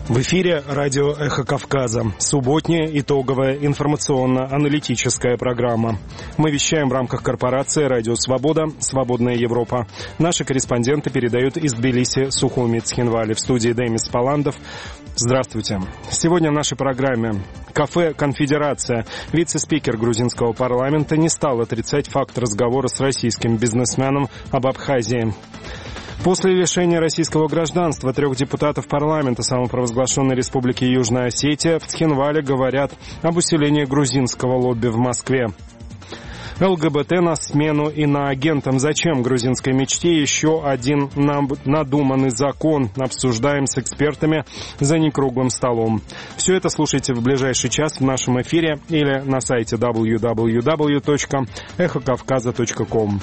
В эфире радио «Эхо Кавказа». Субботняя итоговая информационно-аналитическая программа. Мы вещаем в рамках корпорации «Радио Свобода. Свободная Европа». Наши корреспонденты передают из Тбилиси, Сухуми, Цхинвали. В студии Демис Паландов. Здравствуйте. Сегодня в нашей программе кафе «Конфедерация». Вице-спикер грузинского парламента не стал отрицать факт разговора с российским бизнесменом об Абхазии. После лишения российского гражданства 3 депутатов парламента самопровозглашенной республики Южная Осетия в Цхинвале говорят об усилении грузинского лобби в Москве. ЛГБТ на смену иноагентам. Зачем грузинской мечте еще один надуманный закон? Обсуждаем с экспертами за некруглым столом. Все это слушайте в ближайший час в нашем эфире или на сайте www.эхокавказа.ком.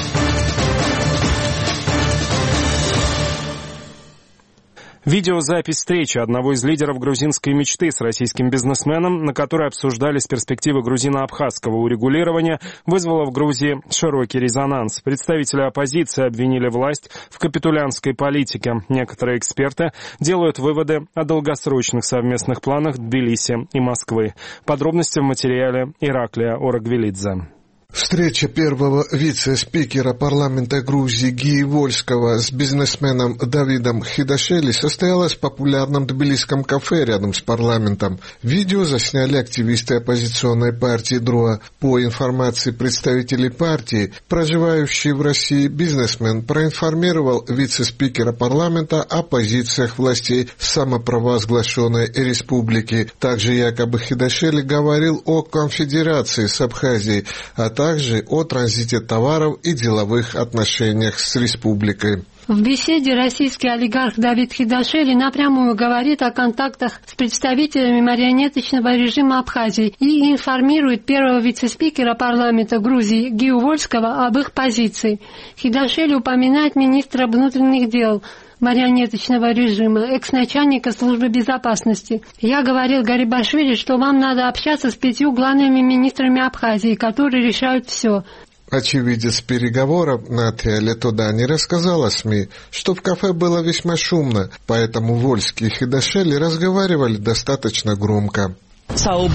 Видеозапись встречи одного из лидеров грузинской мечты с российским бизнесменом, на которой обсуждались перспективы грузино-абхазского урегулирования, вызвала в Грузии широкий резонанс. Представители оппозиции обвинили власть в капитулянской политике. Некоторые эксперты делают выводы о долгосрочных совместных планах Тбилиси и Москвы. Подробности в материале Ираклия Орагвелидзе. Встреча первого вице-спикера парламента Грузии Гии Вольского с бизнесменом Давидом Хидашели состоялась в популярном тбилисском кафе рядом с парламентом. Видео засняли активисты оппозиционной партии ДРОА. По информации представителей партии, проживающий в России бизнесмен проинформировал вице-спикера парламента о позициях властей самопровозглашенной республики. Также якобы Хидашели говорил о конфедерации с Абхазией, а также о транзите товаров и деловых отношениях с республикой. В беседе российский олигарх Давид Хидашели напрямую говорит о контактах с представителями марионеточного режима Абхазии и информирует первого вице-спикера парламента Грузии Гию Вольского об их позиции. Хидашели упоминает министра внутренних дел марионеточного режима, экс-начальника службы безопасности. Я говорил Гарибашвили, что вам надо общаться с 5 главными министрами Абхазии, которые решают все. Очевидец переговоров Наталья Летодани рассказала СМИ, что в кафе было весьма шумно, поэтому Вольский и Хидашели разговаривали достаточно громко. Они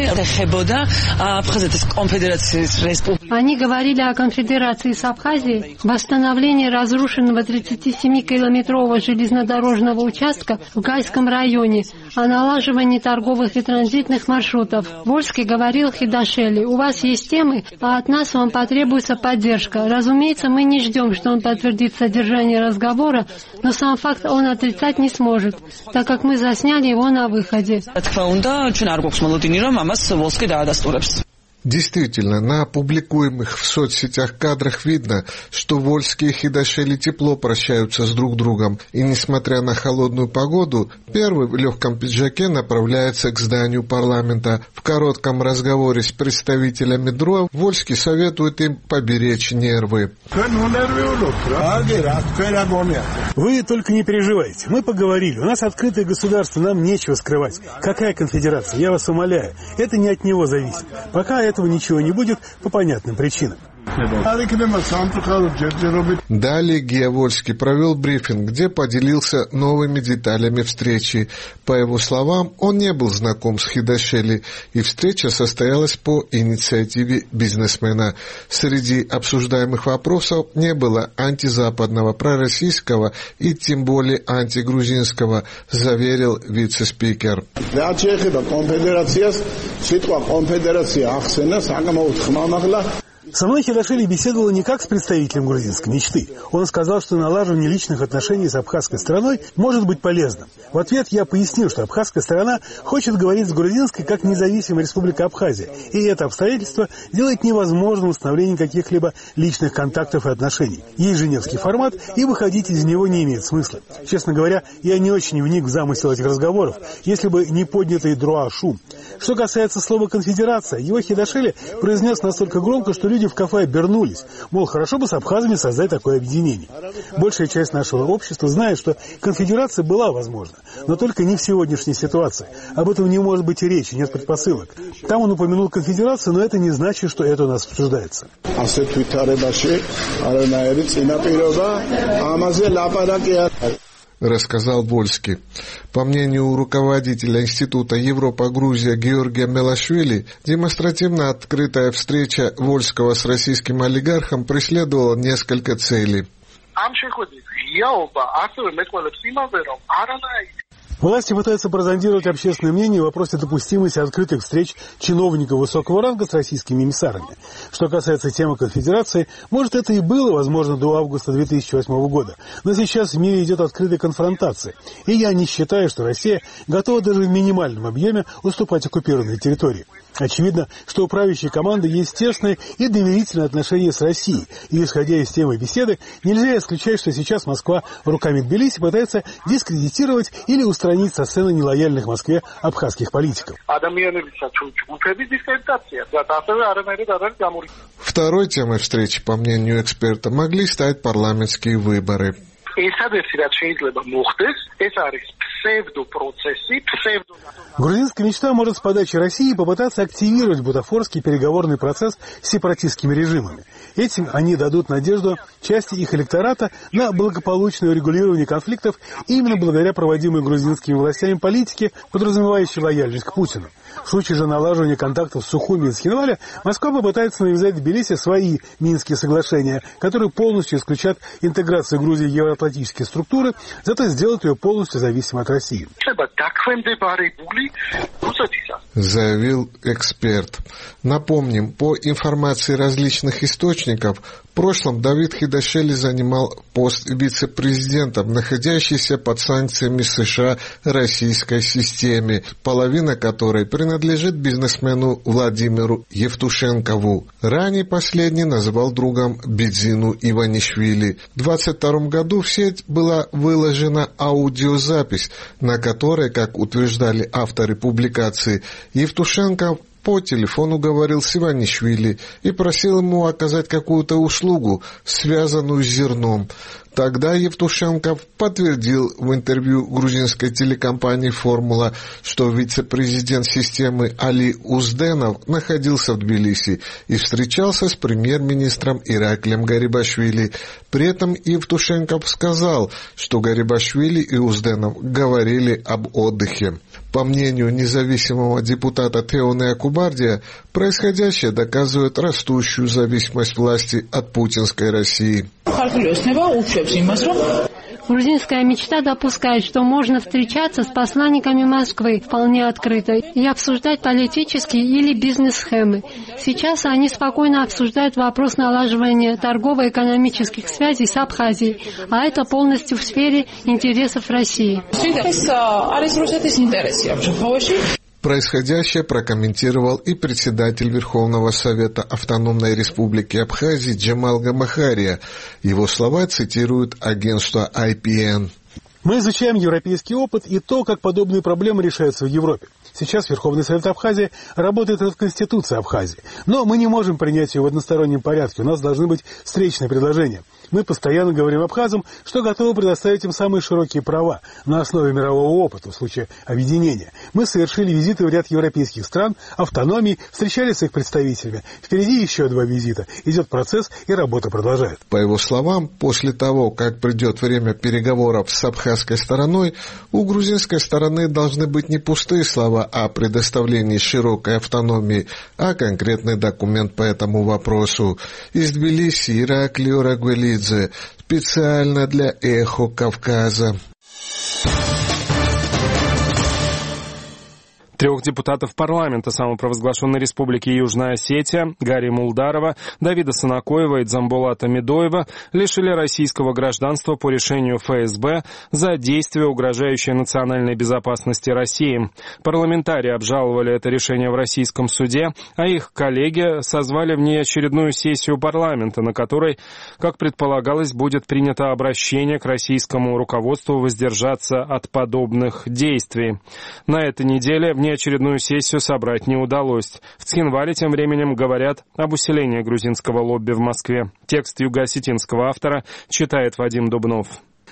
говорили о конфедерации с Абхазией, восстановлении разрушенного 37-километрового железнодорожного участка в Гайском районе, о налаживании торговых и транзитных маршрутов. Вольский говорил Хидашели: у вас есть темы, а от нас вам потребуется поддержка. Разумеется, мы не ждем, что он подтвердит содержание разговора, но сам факт он отрицать не сможет, так как мы засняли его на выходе. Действительно, на публикуемых в соцсетях кадрах видно, что Вольский и Хидашели тепло прощаются с друг другом, и, несмотря на холодную погоду, первый в легком пиджаке направляется к зданию парламента. В коротком разговоре с представителями ДРОА Вольский советует им поберечь нервы. Вы только не переживайте, мы поговорили, у нас открытое государство, нам нечего скрывать. Какая конфедерация, я вас умоляю, это не от него зависит. Пока этого ничего не будет по понятным причинам. Далее Гия Вольский провел брифинг, где поделился новыми деталями встречи. По его словам, он не был знаком с Хидашели, и встреча состоялась по инициативе бизнесмена. Среди обсуждаемых вопросов не было антизападного, пророссийского и тем более антигрузинского, заверил вице-спикер. Со мной Хидашели беседовала не как с представителем грузинской мечты. Он сказал, что налаживание личных отношений с абхазской стороной может быть полезным. В ответ я пояснил, что абхазская сторона хочет говорить с грузинской как независимая республика Абхазия, и это обстоятельство делает невозможным установление каких-либо личных контактов и отношений. Есть женевский формат, и выходить из него не имеет смысла. Честно говоря, я не очень вник в замысел этих разговоров, если бы не поднятый ДРОА шум. Что касается слова «конфедерация», его Хидашели произнес настолько громко, что люди в кафе обернулись. Мол, хорошо бы с абхазами создать такое объединение. Большая часть нашего общества знает, что конфедерация была возможна, но только не в сегодняшней ситуации. Об этом не может быть и речи, нет предпосылок. Там он упомянул конфедерацию, но это не значит, что это у нас обсуждается. рассказал Вольский. По мнению руководителя Института Европа-Грузия Георгия Мелашвили, демонстративно открытая встреча Вольского с российским олигархом преследовала несколько целей. Власти пытаются прозондировать общественное мнение в вопросе допустимости открытых встреч чиновников высокого ранга с российскими эмиссарами. Что касается темы конфедерации, может, это и было возможно до августа 2008 года. Но сейчас в мире идет открытая конфронтация. И я не считаю, что Россия готова даже в минимальном объеме уступать оккупированной территории. Очевидно, что у правящей команды есть тесные и доверительные отношения с Россией. И, исходя из темы беседы, нельзя исключать, что сейчас Москва руками Тбилиси пытается дискредитировать или устранить со сцены нелояльных Москве абхазских политиков. Второй темой встречи, по мнению эксперта, могли стать парламентские выборы. Грузинская мечта может с подачи России попытаться активировать бутафорский переговорный процесс с сепаратистскими режимами. Этим они дадут надежду части их электората на благополучное урегулирование конфликтов именно благодаря проводимой грузинскими властями политике, подразумевающей лояльность к Путину. В случае же налаживания контактов с Сухуми и Цхинваля, Москва попытается навязать Тбилиси свои Минские соглашения, которые полностью исключат интеграцию Грузии в евроатлантические структуры, зато сделают ее полностью зависимой от России. Заявил эксперт. Напомним, по информации различных источников, в прошлом Давид Хидашвили занимал пост вице-президента в находящейся под санкциями США российской системе, половина которой принадлежит бизнесмену Владимиру Евтушенкову. Ранее последний назвал другом Бедзину Иванишвили. В 2022 году в сеть была выложена аудиозапись, на которой, как утверждали авторы публикации, Евтушенков по телефону говорил с Иванишвили и просил ему оказать какую-то услугу, связанную с зерном. Тогда Евтушенков подтвердил в интервью грузинской телекомпании «Формула», что вице-президент системы Али Узденов находился в Тбилиси и встречался с премьер-министром Ираклием Гарибашвили. При этом Евтушенков сказал, что Гарибашвили и Узденов говорили об отдыхе. По мнению независимого депутата Теоне Акубардия, происходящее доказывает растущую зависимость власти от путинской России. Грузинская мечта допускает, что можно встречаться с посланниками Москвы вполне открыто и обсуждать политические или бизнес-схемы. Сейчас они спокойно обсуждают вопрос налаживания торгово-экономических связей с Абхазией, а это полностью в сфере интересов России. Происходящее прокомментировал и председатель Верховного Совета Автономной Республики Абхазии Джамал Гамахария. Его слова цитирует агентство IPN. Мы изучаем европейский опыт и то, как подобные проблемы решаются в Европе. Сейчас Верховный Совет Абхазии работает над Конституцией Абхазии. Но мы не можем принять ее в одностороннем порядке. У нас должны быть встречные предложения. Мы постоянно говорим абхазам, что готовы предоставить им самые широкие права на основе мирового опыта в случае объединения. Мы совершили визиты в ряд европейских стран, автономий, встречались с их представителями. Впереди еще 2 визита. Идет процесс, и работа продолжается. По его словам, после того, как придет время переговоров с абхазской стороной, у грузинской стороны должны быть не пустые слова о предоставлении широкой автономии, а конкретный документ по этому вопросу. Из Тбилиси Ираклий Орагвелидзе специально для «Эхо Кавказа». 3 депутатов парламента самопровозглашенной республики Южная Осетия Гарри Мулдарова, Давида Санакоева и Дзамбулата Медоева лишили российского гражданства по решению ФСБ за действия, угрожающие национальной безопасности России. Парламентарии обжаловали это решение в российском суде, а их коллеги созвали внеочередную сессию парламента, на которой, как предполагалось, будет принято обращение к российскому руководству воздержаться от подобных действий. На этой неделе внеочередную сессию собрать не удалось. В Цхинвале тем временем говорят об усилении грузинского лобби в Москве. Текст юго-осетинского автора читает Вадим Дубнов.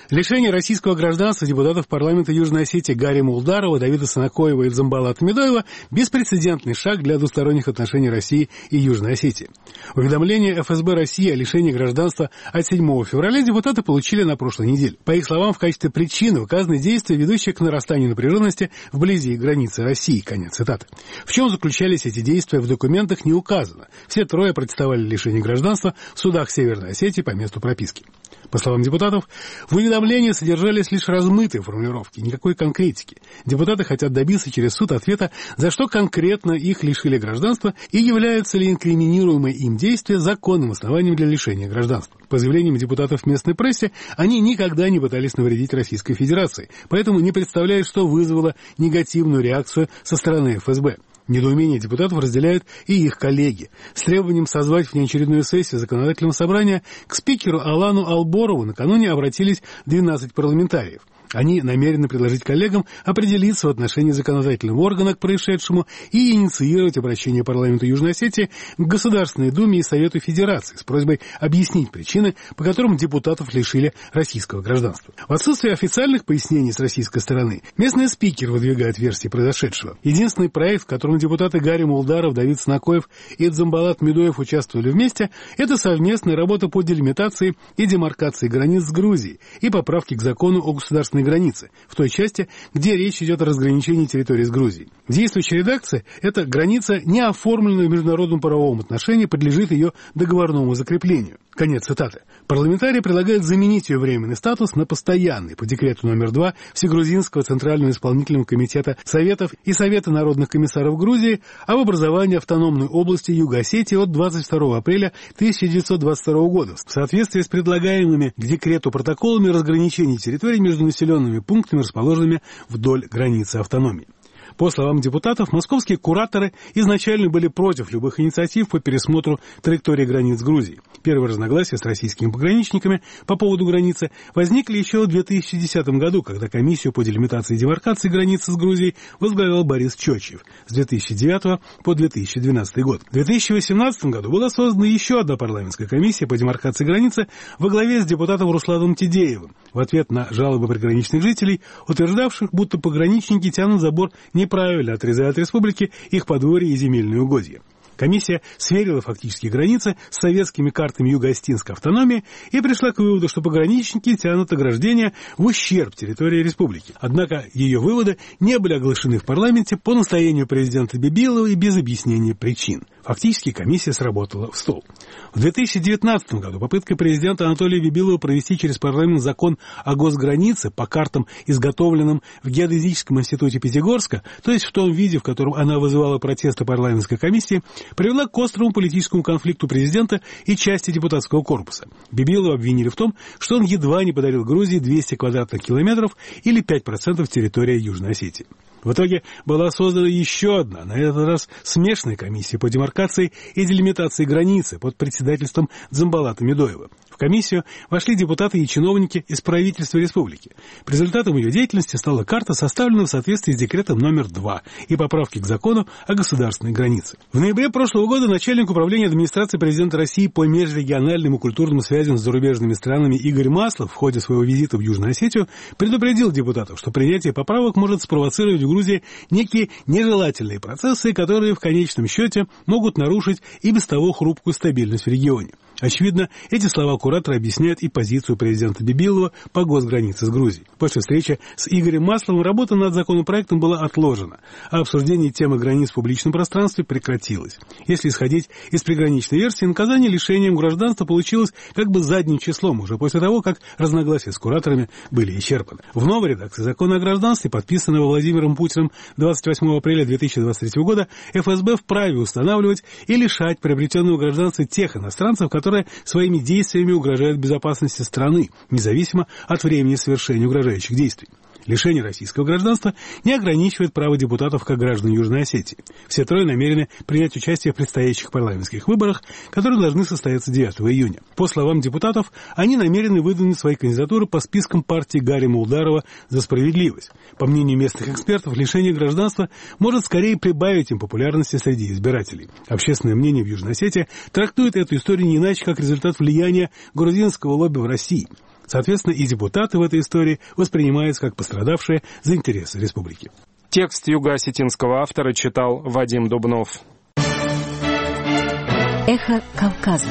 Лишение российского гражданства депутатов парламента Южной Осетии Гарри Мулдарова, Давида Санакоева и Дзамбалата Медоева – беспрецедентный шаг для двусторонних отношений России и Южной Осетии. Уведомление ФСБ России о лишении гражданства от 7 февраля депутаты получили на прошлой неделе. По их словам, в качестве причины указаны действия, ведущие к нарастанию напряженности вблизи границы России. Конец цитаты. В чем заключались эти действия, в документах не указано. Все трое протестовали лишение гражданства в судах Северной Осетии по месту прописки. По словам депутатов, в уведомлении содержались лишь размытые формулировки, никакой конкретики. Депутаты хотят добиться через суд ответа, за что конкретно их лишили гражданства и являются ли инкриминируемые им действия законным основанием для лишения гражданства. По заявлениям депутатов в местной прессе, они никогда не пытались навредить Российской Федерации, поэтому не представляют, что вызвало негативную реакцию со стороны ФСБ. Недоумение депутатов разделяют и их коллеги. С требованием созвать внеочередную сессию законодательного собрания к спикеру Алану Алборову накануне обратились 12 парламентариев. Они намерены предложить коллегам определиться в отношении законодательного органа к происшедшему и инициировать обращение парламента Южной Осетии к Государственной Думе и Совету Федерации с просьбой объяснить причины, по которым депутатов лишили российского гражданства. В отсутствие официальных пояснений с российской стороны, местный спикер выдвигает версии произошедшего. Единственный проект, в котором депутаты Гарри Мулдаров, Давид Санакоев и Дзамбалат Медоев участвовали вместе, это совместная работа по делимитации и демаркации границ с Грузией и поправки к закону о государственной границы, в той части, где речь идет о разграничении территории с Грузией. В действующей редакции эта граница, не оформленная в международном правовом отношении, подлежит ее договорному закреплению. Конец цитаты. Парламентарии предлагают заменить ее временный статус на постоянный по декрету номер 2 Всегрузинского Центрального исполнительного комитета Советов и Совета народных комиссаров Грузии об образовании автономной области Юго-Осетии от 22 апреля 1922 года в соответствии с предлагаемыми к декрету протоколами разграничения территорий между населенными пунктами, расположенными вдоль границы автономии. По словам депутатов, московские кураторы изначально были против любых инициатив по пересмотру траектории границ Грузии. Первые разногласия с российскими пограничниками по поводу границы возникли еще в 2010 году, когда комиссию по делимитации и демаркации границы с Грузией возглавлял Борис Чочев с 2009 по 2012 год. В 2018 году была создана еще одна парламентская комиссия по демаркации границы во главе с депутатом Русланом Тидеевым в ответ на жалобы приграничных жителей, утверждавших, будто пограничники тянут забор неправильно, отрезая от республики их подворья и земельные угодья. Комиссия сверила фактические границы с советскими картами юго-осетинской автономии и пришла к выводу, что пограничники тянут ограждения в ущерб территории республики. Однако ее выводы не были оглашены в парламенте по настоянию президента Бибилова и без объяснения причин. Фактически комиссия сработала в стол. В 2019 году попытка президента Анатолия Бибилова провести через парламент закон о госгранице по картам, изготовленным в Геодезическом институте Пятигорска, то есть в том виде, в котором она вызывала протесты парламентской комиссии, привела к острому политическому конфликту президента и части депутатского корпуса. Бибилова обвинили в том, что он едва не подарил Грузии 200 квадратных километров или 5% территории Южной Осетии. В итоге была создана еще одна, на этот раз смешанная комиссия по демаркации и делимитации границы под председательством Дзамбалата Медоева. В комиссию вошли депутаты и чиновники из правительства республики. Результатом ее деятельности стала карта, составленная в соответствии с декретом номер 2 и поправки к закону о государственной границе. В ноябре прошлого года начальник управления администрации президента России по межрегиональным и культурным связям с зарубежными странами Игорь Маслов в ходе своего визита в Южную Осетию предупредил депутатов, что принятие поправок может спровоцировать в Грузии некие нежелательные процессы, которые в конечном счете могут нарушить и без того хрупкую стабильность в регионе. Очевидно, эти слова куратора объясняют и позицию президента Бибилова по госгранице с Грузией. После встречи с Игорем Масловым работа над законопроектом была отложена, а обсуждение темы границ в публичном пространстве прекратилось. Если исходить из приграничной версии, наказание лишением гражданства получилось как бы задним числом, уже после того, как разногласия с кураторами были исчерпаны. В новой редакции закона о гражданстве, подписанного Владимиром Путиным 28 апреля 2023 года, ФСБ вправе устанавливать и лишать приобретенного гражданства тех иностранцев, которые своими действиями угрожают безопасности страны, независимо от времени совершения угрожающих действий. Лишение российского гражданства не ограничивает право депутатов как граждан Южной Осетии. Все трое намерены принять участие в предстоящих парламентских выборах, которые должны состояться 9 июня. По словам депутатов, они намерены выдвинуть свои кандидатуры по спискам партии Гарри Мулдарова «За справедливость». По мнению местных экспертов, лишение гражданства может скорее прибавить им популярности среди избирателей. Общественное мнение в Южной Осетии трактует эту историю не иначе, как результат влияния грузинского лобби в России. Соответственно, и депутаты в этой истории воспринимаются как пострадавшие за интересы республики. Текст юго-осетинского автора читал Вадим Дубнов. Эхо Кавказа.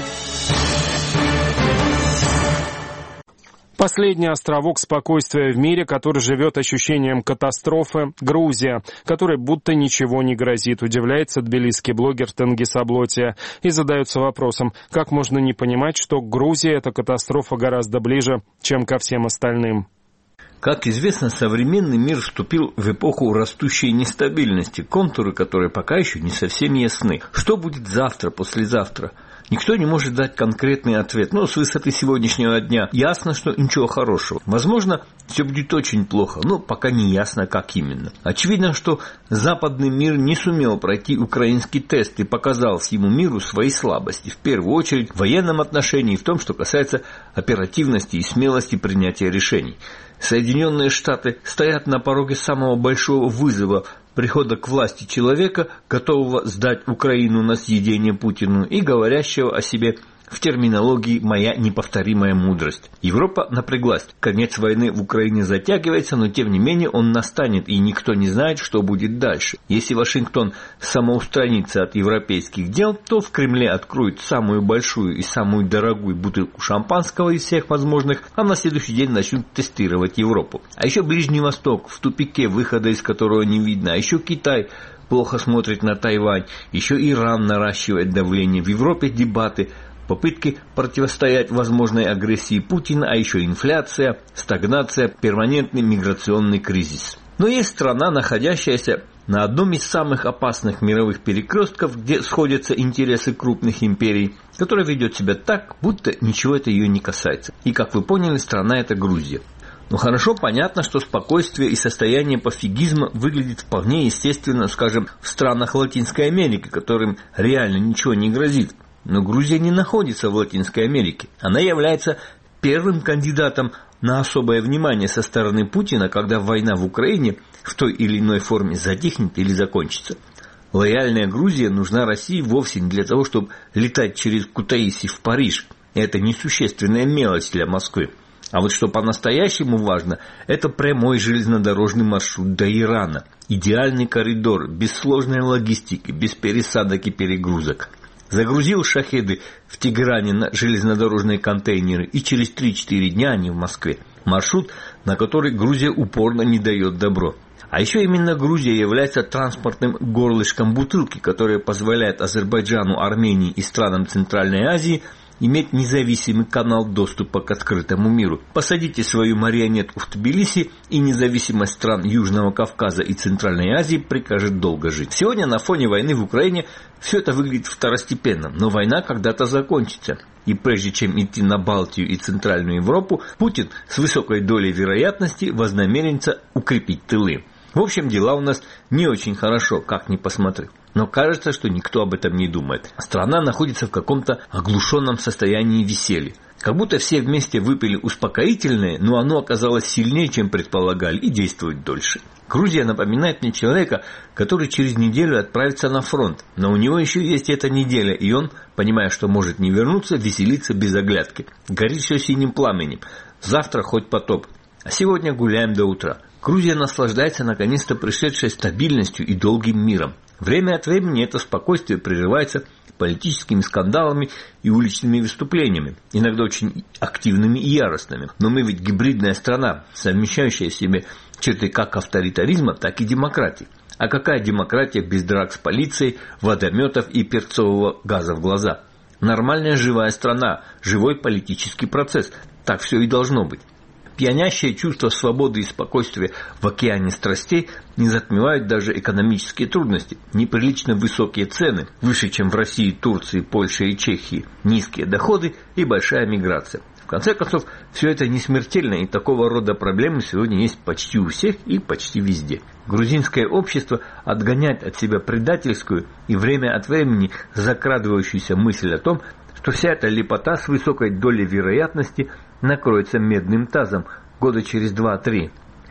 Последний островок спокойствия в мире, который живет ощущением катастрофы — Грузия, которой будто ничего не грозит, удивляется тбилисский блогер Тенгиз Аблотия и задается вопросом, как можно не понимать, что к Грузии эта катастрофа гораздо ближе, чем ко всем остальным. Как известно, современный мир вступил в эпоху растущей нестабильности, контуры которой пока еще не совсем ясны. Что будет завтра, послезавтра? Никто не может дать конкретный ответ. Но с высоты сегодняшнего дня ясно, что ничего хорошего. Возможно, все будет очень плохо, но пока не ясно, как именно. Очевидно, что западный мир не сумел пройти украинский тест и показал всему миру свои слабости. В первую очередь в военном отношении и в том, что касается оперативности и смелости принятия решений. Соединенные Штаты стоят на пороге самого большого вызова прихода к власти человека, готового сдать Украину на съедение Путину и говорящего о себе в терминологии «моя неповторимая мудрость». Европа напряглась. Конец войны в Украине затягивается, но тем не менее он настанет, и никто не знает, что будет дальше. Если Вашингтон самоустранится от европейских дел, то в Кремле откроют самую большую и самую дорогую бутылку шампанского из всех возможных, а на следующий день начнут тестировать Европу. А еще Ближний Восток в тупике, выхода из которого не видно, а еще Китай плохо смотрит на Тайвань, еще Иран наращивает давление, в Европе дебаты, попытки противостоять возможной агрессии Путина, а еще инфляция, стагнация, перманентный миграционный кризис. Но есть страна, находящаяся на одном из самых опасных мировых перекрестков, где сходятся интересы крупных империй, которая ведет себя так, будто ничего это ее не касается. И, как вы поняли, страна это Грузия. Но хорошо понятно, что спокойствие и состояние пофигизма выглядит вполне естественно, скажем, в странах Латинской Америки, которым реально ничего не грозит. Но Грузия не находится в Латинской Америке. Она является первым кандидатом на особое внимание со стороны Путина, когда война в Украине в той или иной форме затихнет или закончится. Лояльная Грузия нужна России вовсе не для того, чтобы летать через Кутаиси в Париж. Это несущественная мелочь для Москвы. А вот что по-настоящему важно, это прямой железнодорожный маршрут до Ирана. Идеальный коридор, без сложной логистики, без пересадок и перегрузок. Загрузил шахеды в Тегеране на железнодорожные контейнеры, и через 3-4 дня они в Москве. Маршрут, на который Грузия упорно не дает добро. А еще именно Грузия является транспортным горлышком бутылки, которая позволяет Азербайджану, Армении и странам Центральной Азии иметь независимый канал доступа к открытому миру. Посадите свою марионетку в Тбилиси, и независимость стран Южного Кавказа и Центральной Азии прикажет долго жить. Сегодня на фоне войны в Украине все это выглядит второстепенным, но война когда-то закончится. И прежде чем идти на Балтию и Центральную Европу, Путин с высокой долей вероятности вознамерится укрепить тылы. В общем, дела у нас не очень хорошо, как ни посмотри. Но кажется, что никто об этом не думает. Страна находится в каком-то оглушенном состоянии веселья. Как будто все вместе выпили успокоительное, но оно оказалось сильнее, чем предполагали, и действует дольше. Грузия напоминает мне человека, который через неделю отправится на фронт. Но у него еще есть эта неделя, и он, понимая, что может не вернуться, веселится без оглядки. Горит все синим пламенем. Завтра хоть потоп. А сегодня гуляем до утра. Грузия наслаждается наконец-то пришедшей стабильностью и долгим миром. Время от времени это спокойствие прерывается политическими скандалами и уличными выступлениями, иногда очень активными и яростными. Но мы ведь гибридная страна, совмещающая в себе черты как авторитаризма, так и демократии. А какая демократия без драк с полицией, водометов и перцового газа в глаза? Нормальная живая страна, живой политический процесс. Так все и должно быть. Пьянящее чувство свободы и спокойствия в океане страстей не затмевают даже экономические трудности, неприлично высокие цены, выше, чем в России, Турции, Польше и Чехии, низкие доходы и большая миграция. В конце концов, все это не смертельно, и такого рода проблемы сегодня есть почти у всех и почти везде. Грузинское общество отгоняет от себя предательскую и время от времени закрадывающуюся мысль о том, что вся эта лепота с высокой долей вероятности накроется медным тазом года через 2-3.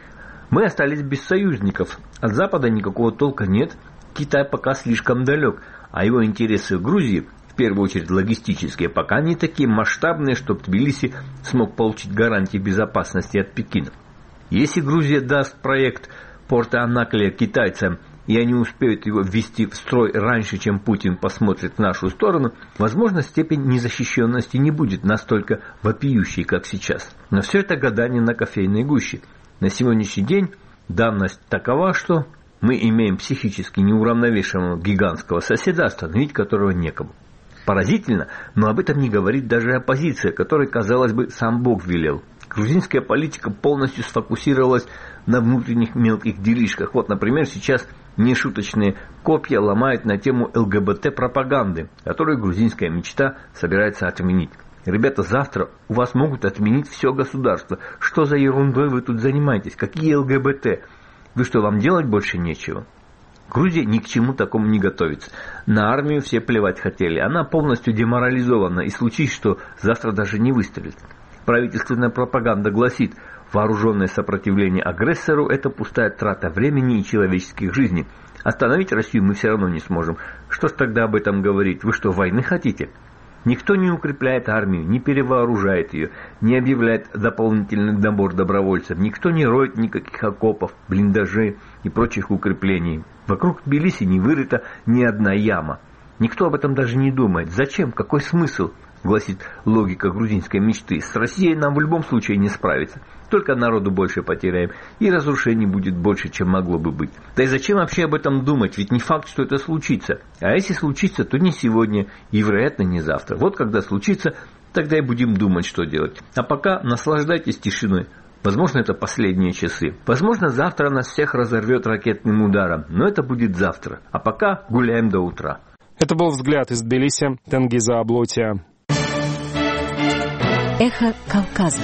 Мы остались без союзников, от Запада никакого толка нет, Китай пока слишком далек, а его интересы в Грузии в первую очередь логистические, пока не такие масштабные, чтобы Тбилиси смог получить гарантии безопасности от Пекина. Если Грузия даст проект порта Анаклия китайцам, и они успеют его ввести в строй раньше, чем Путин посмотрит в нашу сторону, возможно, степень незащищенности не будет настолько вопиющей, как сейчас. Но все это гадание на кофейной гуще. На сегодняшний день данность такова, что мы имеем психически неуравновешенного гигантского соседа, остановить которого некому. Поразительно, но об этом не говорит даже оппозиция, которой, казалось бы, сам Бог велел. Грузинская политика полностью сфокусировалась на внутренних мелких делишках. Вот, например, сейчас нешуточные копья ломают на тему ЛГБТ-пропаганды, которую грузинская мечта собирается отменить. Ребята, завтра у вас могут отменить все государство. Что за ерундой вы тут занимаетесь? Какие ЛГБТ? Вы что, вам делать больше нечего? Грузия ни к чему такому не готовится. На армию все плевать хотели. Она полностью деморализована, и случись, что завтра даже не выстрелит. Правительственная пропаганда гласит: вооруженное сопротивление агрессору – это пустая трата времени и человеческих жизней. Остановить Россию мы все равно не сможем. Что ж тогда об этом говорить? Вы что, войны хотите? Никто не укрепляет армию, не перевооружает ее, не объявляет дополнительный набор добровольцев. Никто не роет никаких окопов, блиндажей и прочих укреплений. Вокруг Тбилиси не вырыта ни одна яма. Никто об этом даже не думает. Зачем? Какой смысл? Гласит логика грузинской мечты. С Россией нам в любом случае не справиться. Только народу больше потеряем, и разрушений будет больше, чем могло бы быть. Да и зачем вообще об этом думать? Ведь не факт, что это случится. А если случится, то не сегодня, и, вероятно, не завтра. Вот когда случится, тогда и будем думать, что делать. А пока наслаждайтесь тишиной. Возможно, это последние часы. Возможно, завтра нас всех разорвет ракетным ударом. Но это будет завтра. А пока гуляем до утра. Это был взгляд из Тбилиси Тенгиза Аблотия. Эхо Кавказа.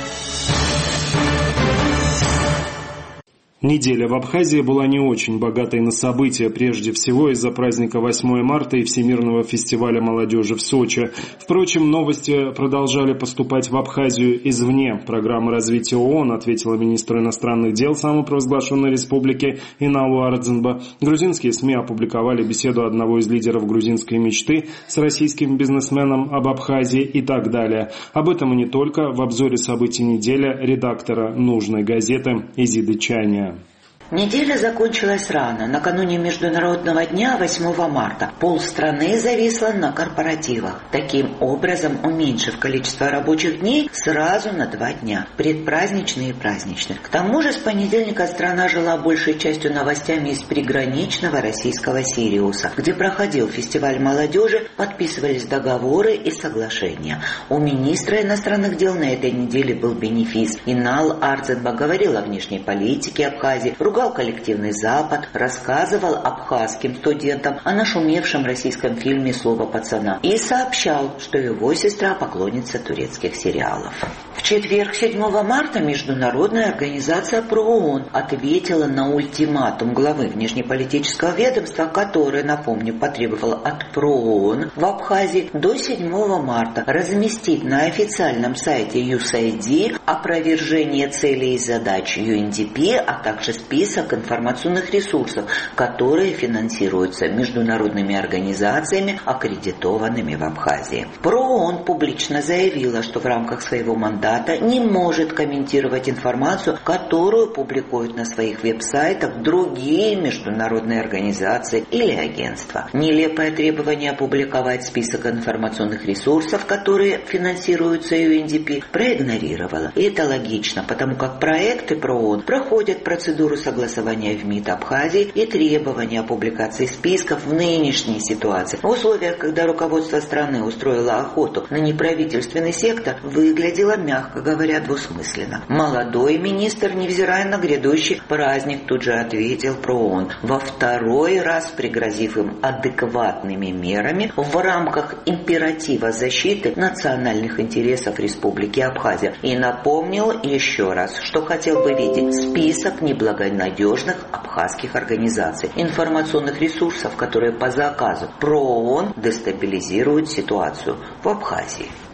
Неделя в Абхазии была не очень богатой на события, прежде всего из-за праздника 8 марта и Всемирного фестиваля молодежи в Сочи. Впрочем, новости продолжали поступать в Абхазию извне. Программа развития ООН, ответила министр иностранных дел самопровозглашенной республики Иналу Ардзинба. Грузинские СМИ опубликовали беседу одного из лидеров грузинской мечты с российским бизнесменом об Абхазии и так далее. Об этом и не только в обзоре событий недели редактора нужной газеты Изиды Чайния. Неделя закончилась рано, накануне Международного дня 8 марта. Полстраны зависло на корпоративах, таким образом уменьшив количество рабочих дней сразу на 2 дня, предпраздничные и праздничные. К тому же с понедельника страна жила большей частью новостями из приграничного российского Сириуса, где проходил фестиваль молодежи, подписывались договоры и соглашения. У министра иностранных дел на этой неделе был бенефис. Инал Ардзинба говорил о внешней политике Абхазии, ругал коллективный Запад, рассказывал абхазским студентам о нашумевшем российском фильме «Слово пацана» и сообщал, что его сестра поклонница турецких сериалов. В четверг, 7 марта, Международная организация ПРООН ответила на ультиматум главы внешнеполитического ведомства, который, напомню, потребовал от ПРООН в Абхазии до 7 марта разместить на официальном сайте USAID опровержение целей и задач UNDP, а также список информационных ресурсов, которые финансируются международными организациями, аккредитованными в Абхазии. ПРООН публично заявила, что в рамках своего мандата не может комментировать информацию, которую публикуют на своих веб-сайтах другие международные организации или агентства. Нелепое требование опубликовать список информационных ресурсов, которые финансируются UNDP, проигнорировала. И это логично, потому как проекты ПРООН проходят процедуру согласования в МИД Абхазии и требования о публикации списков в нынешней ситуации. В условиях, когда руководство страны устроило охоту на неправительственный сектор, выглядело, мягко говоря, двусмысленно. Молодой министр, невзирая на грядущий праздник, тут же ответил ПРООН, во второй раз пригрозив им адекватными мерами в рамках императива защиты национальных интересов Республики Абхазия. И напомнил еще раз, что хотел бы видеть список неблагонадежных абхазских организаций, информационных ресурсов, которые по заказу ПРООН дестабилизируют ситуацию в Абхазии.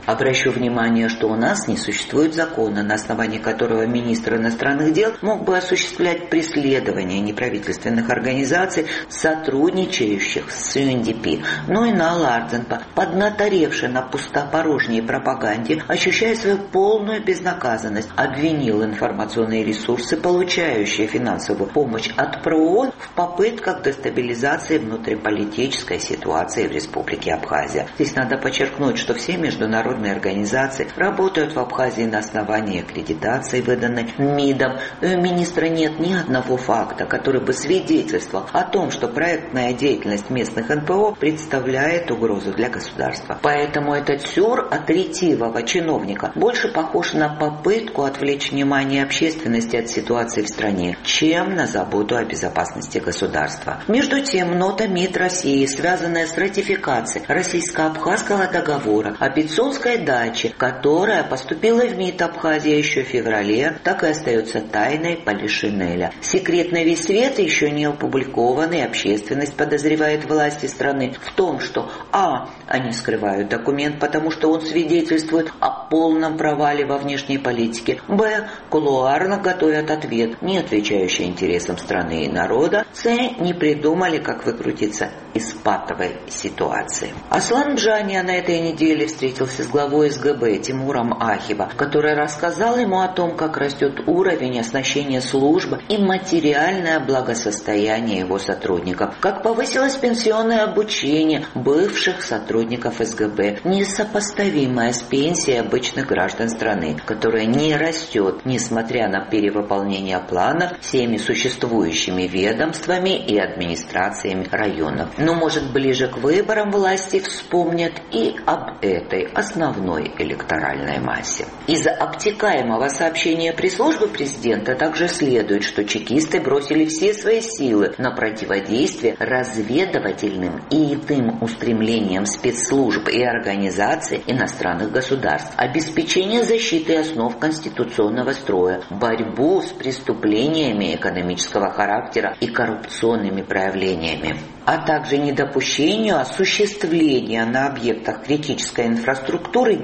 Обращу внимание, что у нас не существует закона, на основании которого министр иностранных дел мог бы осуществлять преследование неправительственных организаций, сотрудничающих с ЮНДП. Но и Нала Арденпа, поднаторевший на пустопорожней пропаганде, ощущая свою полную безнаказанность, обвинил информационные ресурсы, получающие финансовую помощь от ПРООН, в попытках дестабилизации внутриполитической ситуации в Республике Абхазия. Здесь надо подчеркнуть, что все международные организации работают в Абхазии на основании аккредитации, выданной МИДом. У министра нет ни одного факта, который бы свидетельствовал о том, что проектная деятельность местных НПО представляет угрозу для государства. Поэтому этот сюр от ретивого чиновника больше похож на попытку отвлечь внимание общественности от ситуации в стране, чем на заботу о безопасности государства. Между тем, нота МИД России, связанная с ратификацией российско-абхазского договора о Пицунской даче, которая поступила в МИД Абхазии еще в феврале, так и остается тайной Полишинеля. Секрет на весь свет еще не опубликованный, общественность подозревает власти страны в том, что они скрывают документ, потому что он свидетельствует о полном провале во внешней политике, кулуарно готовят ответ, не отвечающий интересам страны и народа, не придумали, как выкрутиться из патовой ситуации. Аслан Бжания на этой неделе встретился с главой СГБ Тимуром Ахива, который рассказал ему о том, как растет уровень оснащения службы и материальное благосостояние его сотрудников, как повысилось пенсионное обучение бывших сотрудников СГБ, несопоставимое с пенсией обычных граждан страны, которая не растет, несмотря на перевыполнение планов всеми существующими ведомствами и администрациями районов. Но, может, ближе к выборам власти вспомнят и об этой основной электоральной массе. Из обтекаемого сообщения пресс-службы президента также следует, что чекисты бросили все свои силы на противодействие разведывательным и иным устремлениям спецслужб и организаций иностранных государств, обеспечение защиты основ конституционного строя, борьбу с преступлениями экономического характера и коррупционными проявлениями, а также недопущению осуществления на объектах критической инфраструктуры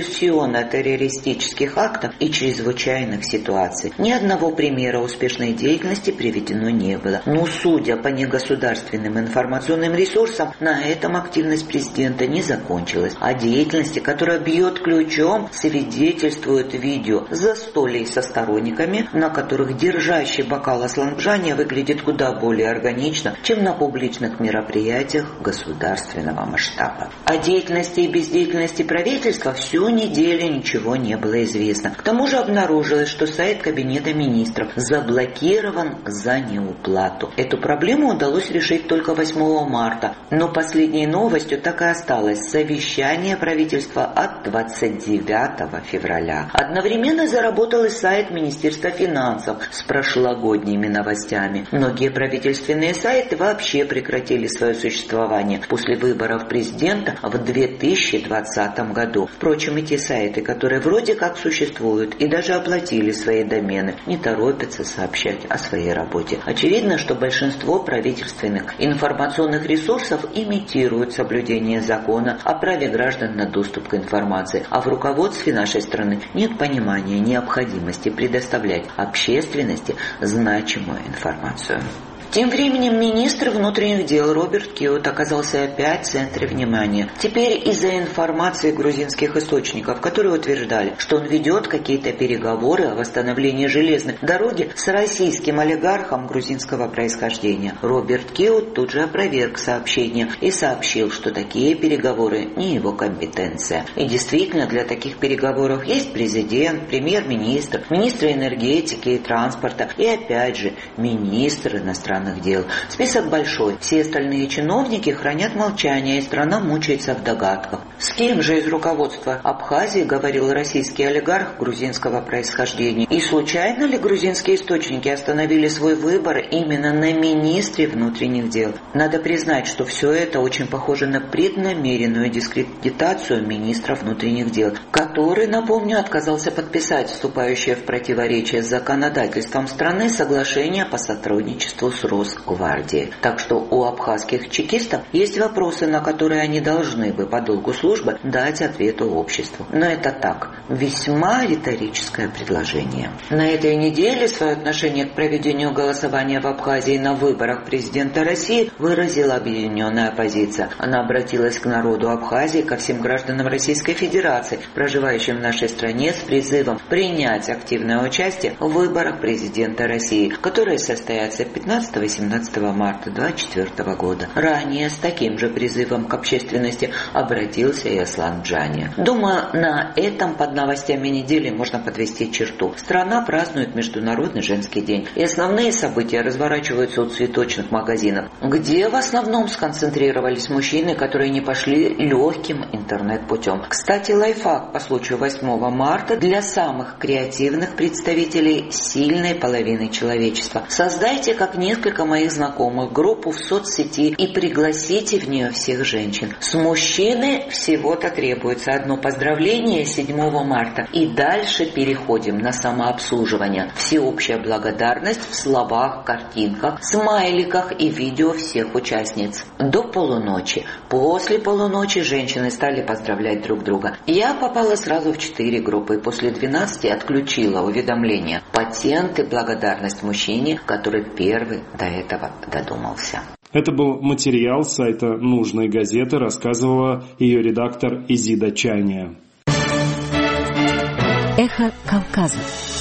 диверсионно-террористических актов и чрезвычайных ситуаций. Ни одного примера успешной деятельности приведено не было. Но, судя по негосударственным информационным ресурсам, на этом активность президента не закончилась. О деятельности, которая бьет ключом, свидетельствует видео застолий со сторонниками, на которых держащий бокал Аслан Бжания выглядит куда более органично, чем на публичных мероприятиях государственного масштаба. О деятельности и бездеятельности правительства всю неделю ничего не было известно. К тому же обнаружилось, что сайт Кабинета министров заблокирован за неуплату. Эту проблему удалось решить только 8 марта, но последней новостью так и осталось совещание правительства от 29 февраля. Одновременно заработал и сайт Министерства финансов с прошлогодними новостями. Многие правительственные сайты вообще прекратили свое существование после выборов президента в 2020 году. Впрочем, эти сайты, которые вроде как существуют и даже оплатили свои домены, не торопятся сообщать о своей работе. Очевидно, что большинство правительственных информационных ресурсов имитируют соблюдение закона о праве граждан на доступ к информации, а в руководстве нашей страны нет понимания необходимости предоставлять общественности значимую информацию. Тем временем министр внутренних дел Роберт Киот оказался опять в центре внимания. Теперь из-за информации грузинских источников, которые утверждали, что он ведет какие-то переговоры о восстановлении железной дороги с российским олигархом грузинского происхождения. Роберт Киот тут же опроверг сообщение и сообщил, что такие переговоры не его компетенция. И действительно, для таких переговоров есть президент, премьер-министр, министр энергетики и транспорта и опять же министр иностранных дел. Список большой. Все остальные чиновники хранят молчание, и страна мучается в догадках. С кем же из руководства Абхазии говорил российский олигарх грузинского происхождения? И случайно ли грузинские источники остановили свой выбор именно на министре внутренних дел? Надо признать, что все это очень похоже на преднамеренную дискредитацию министра внутренних дел, который, напомню, отказался подписать вступающее в противоречие с законодательством страны соглашение по сотрудничеству с Росгвардии. Так что у абхазских чекистов есть вопросы, на которые они должны бы по долгу службы дать ответу обществу. Но это так, весьма риторическое предложение. На этой неделе свое отношение к проведению голосования в Абхазии на выборах президента России выразила объединенная оппозиция. Она обратилась к народу Абхазии, ко всем гражданам Российской Федерации, проживающим в нашей стране, с призывом принять активное участие в выборах президента России, которые состоятся 15 и 17 марта 2024 года. Ранее с таким же призывом к общественности обратился и Аслан Джани. Думаю, на этом под новостями недели можно подвести черту. Страна празднует Международный женский день, и основные события разворачиваются у цветочных магазинов, где в основном сконцентрировались мужчины, которые не пошли легким интернет-путем. Кстати, лайфхак по случаю 8 марта для самых креативных представителей сильной половины человечества. Создайте, как несколько моих знакомых, группу в соцсети и пригласите в нее всех женщин. С мужчины всего-то требуется одно поздравление 7 марта. И дальше переходим на самообслуживание. Всеобщая благодарность в словах, картинках, смайликах и видео всех участниц. До полуночи. После полуночи женщины стали поздравлять друг друга. Я попала сразу в 4 группы и после 12 отключила уведомления. Патент и благодарность мужчине, который первый до этого додумался. Это был материал с сайта «Нужной газеты», рассказывала ее редактор Изида Чайния. Эхо Кавказа.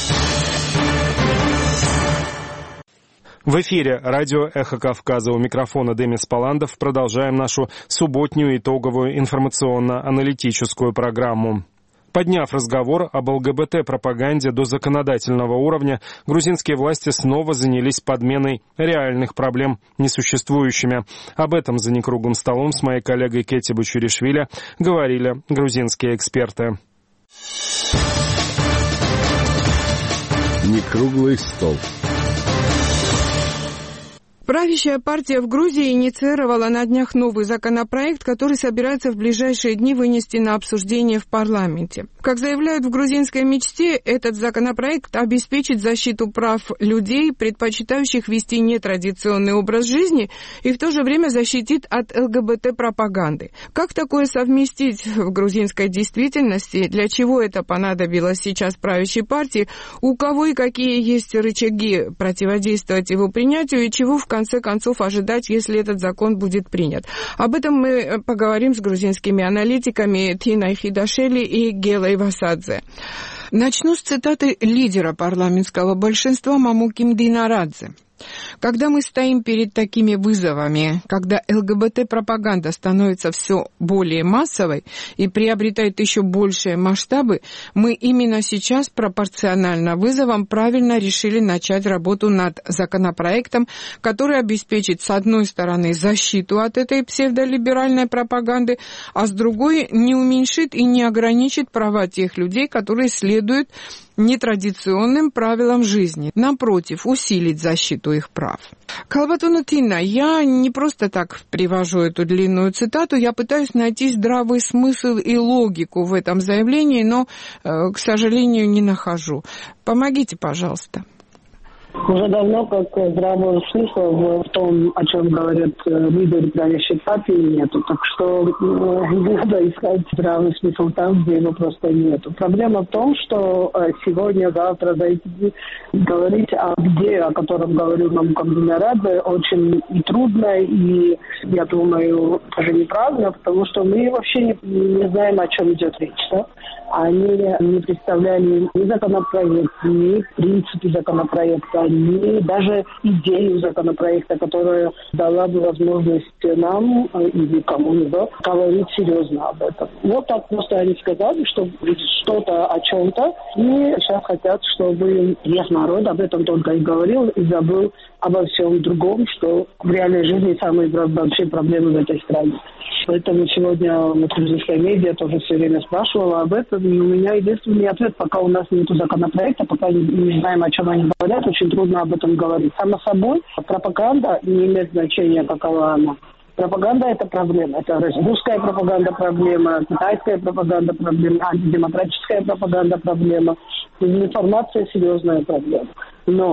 В эфире радио «Эхо Кавказа». У микрофона Демис Паландов. Продолжаем нашу субботнюю итоговую информационно-аналитическую программу. Подняв разговор об ЛГБТ-пропаганде до законодательного уровня, грузинские власти снова занялись подменой реальных проблем несуществующими. Об этом за некруглым столом с моей коллегой Кети Бучуришвили говорили грузинские эксперты. Некруглый стол. Правящая партия в Грузии инициировала на днях новый законопроект, который собирается в ближайшие дни вынести на обсуждение в парламенте. Как заявляют в грузинской мечте, этот законопроект обеспечит защиту прав людей, предпочитающих вести нетрадиционный образ жизни, и в то же время защитит от ЛГБТ-пропаганды. Как такое совместить в грузинской действительности? Для чего это понадобилось сейчас правящей партии? У кого и какие есть рычаги противодействовать его принятию, и чего в конце концов ожидать, если этот закон будет принят? Об этом мы поговорим с грузинскими аналитиками Тиной Хидашели и Гелой Васадзе. Начну с цитаты лидера парламентского большинства Мамуки Мдинарадзе. Когда мы стоим перед такими вызовами, когда ЛГБТ-пропаганда становится все более массовой и приобретает еще большие масштабы, мы именно сейчас пропорционально вызовам правильно решили начать работу над законопроектом, который обеспечит, с одной стороны, защиту от этой псевдолиберальной пропаганды, а с другой не уменьшит и не ограничит права тех людей, которые следуют нетрадиционным правилам жизни. Напротив, усилить защиту их прав. Калбатунутина, я не просто так привожу эту длинную цитату, я пытаюсь найти здравый смысл и логику в этом заявлении, но, к сожалению, не нахожу. Помогите, пожалуйста. Уже давно как здравого смысла в том, о чем говорят лидеры правящей партии, нету. Так что надо искать здравый смысл там, где его просто нету. Проблема в том, что сегодня, завтра говорить о беде, о котором говорил Мамука Мдинарадзе, очень и трудно, и, я думаю, даже неправильно, потому что мы вообще не знаем, о чем идет речь. Да? Они не представляли ни законопроект, ни принципы законопроекта, ни даже идею законопроекта, которая дала бы возможность нам или кому-либо говорить серьезно об этом. Вот так просто они сказали, что что-то о чем-то, и сейчас хотят, чтобы весь народ об этом только и говорил, и забыл обо всем другом, что в реальной жизни самые большие проблемы в этой стране. Поэтому сегодня грузинская медиа тоже все время спрашивала об этом. И у меня единственный ответ, пока у нас нет законопроекта, пока не знаем, о чем они говорят, очень трудно об этом говорить. Само собой, пропаганда не имеет значения, какова она. Пропаганда – это проблема. Это русская пропаганда – проблема, китайская пропаганда – проблема, антидемократическая пропаганда – проблема. Дезинформация – серьезная проблема. Но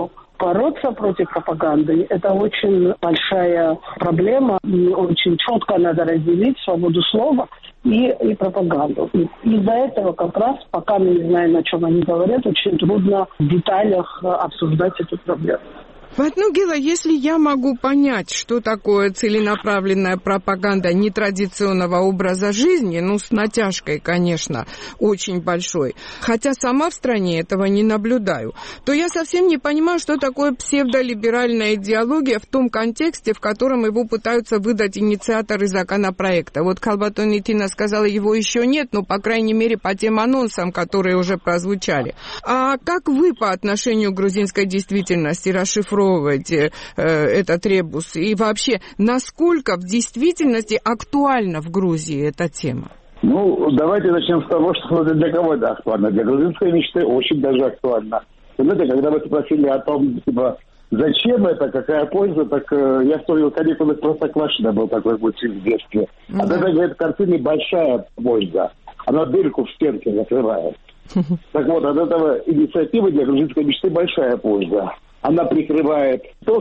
бороться против пропаганды – это очень большая проблема. И очень четко надо разделить свободу слова и пропаганду. И из-за этого как раз, пока мы не знаем, о чем они говорят, очень трудно в деталях обсуждать эту проблему. Ватнугила, если я могу понять, что такое целенаправленная пропаганда нетрадиционного образа жизни, с натяжкой, конечно, очень большой, хотя сама в стране этого не наблюдаю, то я совсем не понимаю, что такое псевдолиберальная идеология в том контексте, в котором его пытаются выдать инициаторы законопроекта. Вот Калбатон Нитина сказала, его еще нет, но, по крайней мере, по тем анонсам, которые уже прозвучали. А как вы по отношению к грузинской действительности расшифровываете этот ребус? И вообще, насколько в действительности актуальна в Грузии эта тема? Давайте начнем с того, что для кого это актуально. Для грузинской мечты очень даже актуально. Знаете, когда вы спросили о том, зачем это, какая польза, так я вспомнил каникулы Простоквашино, был такой мультфильм в детстве. А это, говорит, в картине большая польза. Она дырку в стенке закрывает. Так вот, от этого инициативы для грузинской мечты большая польза. Она прикрывает то,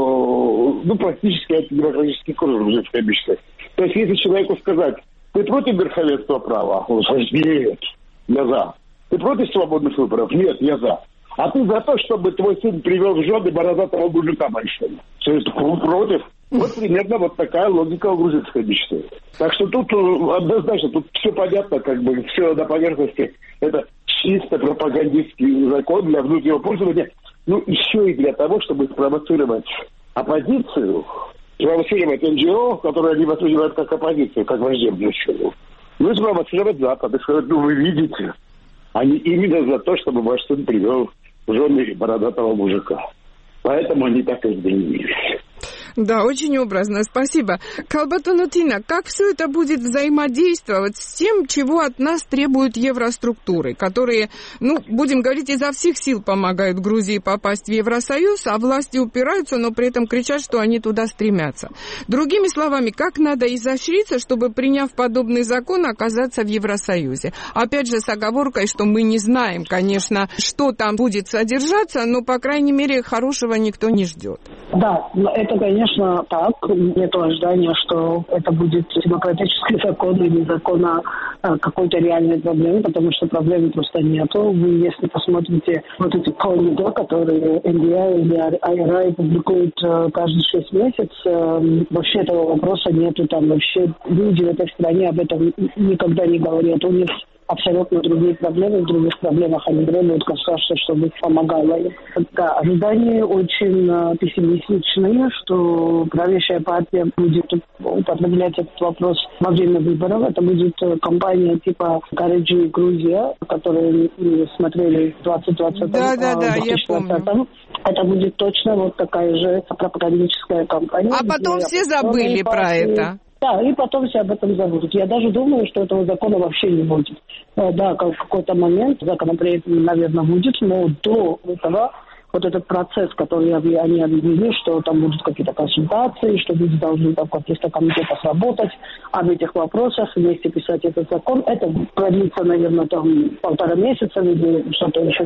что, практически антидемократический курс грузинской мечты. То есть, если человеку сказать, ты против верховенства права? Он скажет, нет, я за. Ты против свободных выборов? Нет, я за. А ты за то, чтобы твой сын привел в жены бородатого мужика большого? Все это против? Вот примерно вот такая логика у грузинской мечты. Так что тут однозначно, тут все понятно, все на поверхности. Это чисто пропагандистский закон для внутреннего пользования. Еще и для того, чтобы спровоцировать оппозицию, спровоцировать НГО, которые они воспринимают как оппозицию, как враждебную силу. И спровоцировать Запад. И сказать, вы видите, они именно за то, чтобы ваш сын привел в жены бородатого мужика. Поэтому они так и изменились. Да, очень образно, спасибо. Калбатон Нитина, как все это будет взаимодействовать с тем, чего от нас требуют евроструктуры, которые, будем говорить, изо всех сил помогают Грузии попасть в Евросоюз, а власти упираются, но при этом кричат, что они туда стремятся. Другими словами, как надо изощриться, чтобы, приняв подобный закон, оказаться в Евросоюзе? Опять же, с оговоркой, что мы не знаем, конечно, что там будет содержаться, но, по крайней мере, хорошего никто не ждет. Да, это, конечно, так. Нет ожидания, что это будет демократический закон или закон о какой-то реальной проблеме, потому что проблемы просто нету. Вы, если посмотрите вот эти полные, которые NDI или IRI публикуют каждые 6 месяцев, вообще этого вопроса нету. Там вообще люди в этой стране об этом никогда не говорят. У них абсолютно другие проблемы, в других проблемах они требуют государства, чтобы помогало им. Да, ожидания очень пессимистичные, что правящая партия будет употреблять этот вопрос во время выборов. Это будет компания типа Караджи Грузия, которую мы смотрели в 2020 Да, я помню. Это будет точно вот такая же пропагандическая кампания. А потом все забыли про это. Да, и потом все об этом забудут. Я даже думаю, что этого закона вообще не будет. Да, в какой-то момент законопроект, наверное, будет, но до этого вот этот процесс, который они объявили, что там будут какие-то консультации, что люди должны там в каких-то комитетах работать об этих вопросах, вместе писать этот закон, это продлится, наверное, там 1,5 месяца или что-то еще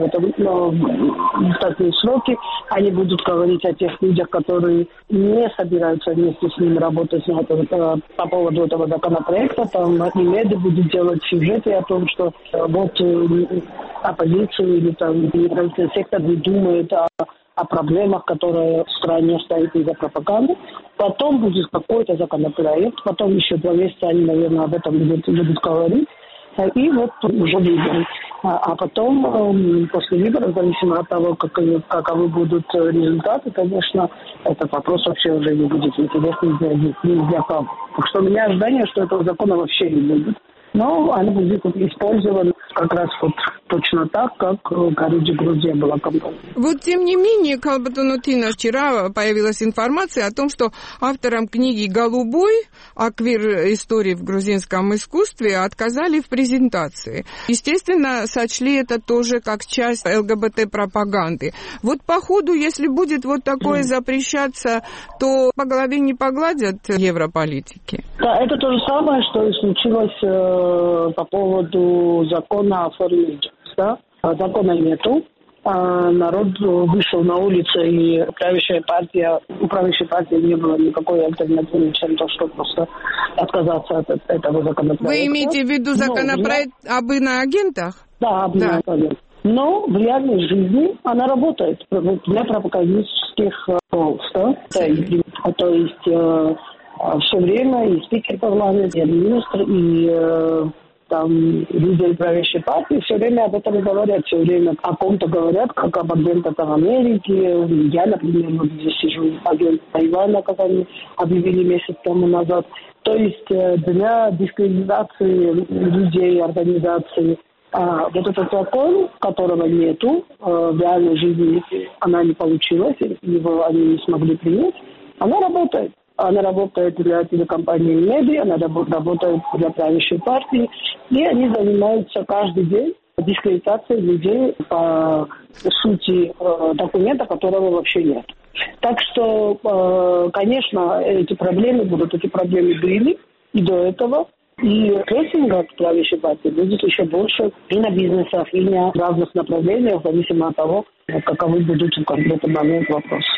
в такие сроки. Они будут говорить о тех людях, которые не собираются вместе с ними работать по поводу этого законопроекта. Там и медиа будут делать сюжеты о том, что вот оппозиция или там неправительственный сектор не думает о проблемах, которые в стране стоят из-за пропаганды. Потом будет какой-то законопроект, потом еще 2 месяца они, наверное, об этом будут говорить. И вот уже выборы. А потом, после выборов, зависимо от того, каковы будут результаты, конечно, этот вопрос вообще уже не будет интересен ни для кого. Так что у меня ожидание, что этого закона вообще не будет. Но она будет использована как раз вот точно так, как Караджи Грузия была компания. Вот тем не менее, Калбатон Нитина, вчера появилась информация о том, что авторам книги «Голубой» о квир-истории в грузинском искусстве отказали в презентации. Естественно, сочли это тоже как часть ЛГБТ-пропаганды. Вот по ходу, если будет вот такое запрещаться, то по голове не погладят европолитики? Да, это то же самое, что и случилось по поводу закона о форме. Да? Закона нету. а народ вышел на улицу, и у правящей партии не было никакой альтернативы, чем то, что просто отказаться от этого законопроекта. Вы имеете в виду законопроект об иноагентах? Да, об иноагентах. Но в реальной жизни она работает для пропагандистских постов. То есть все время и спикер парламента, и министр, и лидеры правящей партии все время об этом говорят, все время о ком-то говорят, как об агентах Америки. Я, например, вот здесь сижу, агент Тайваня, как они объявили месяц тому назад. То есть для дискредитации людей, организаций, вот этот закон, которого нету, в реальной жизни она не получилась, его они не смогли принять, она работает. Она работает для телекомпании «Меди», она работает для правящей партии, и они занимаются каждый день дискредитацией людей по сути документа, которого вообще нет. Так что, конечно, эти проблемы были и до этого. И прессинга от правящей партии будет еще больше и на бизнесах, и на разных направлениях, зависимо от того, каковы будут в конкретный момент вопросы.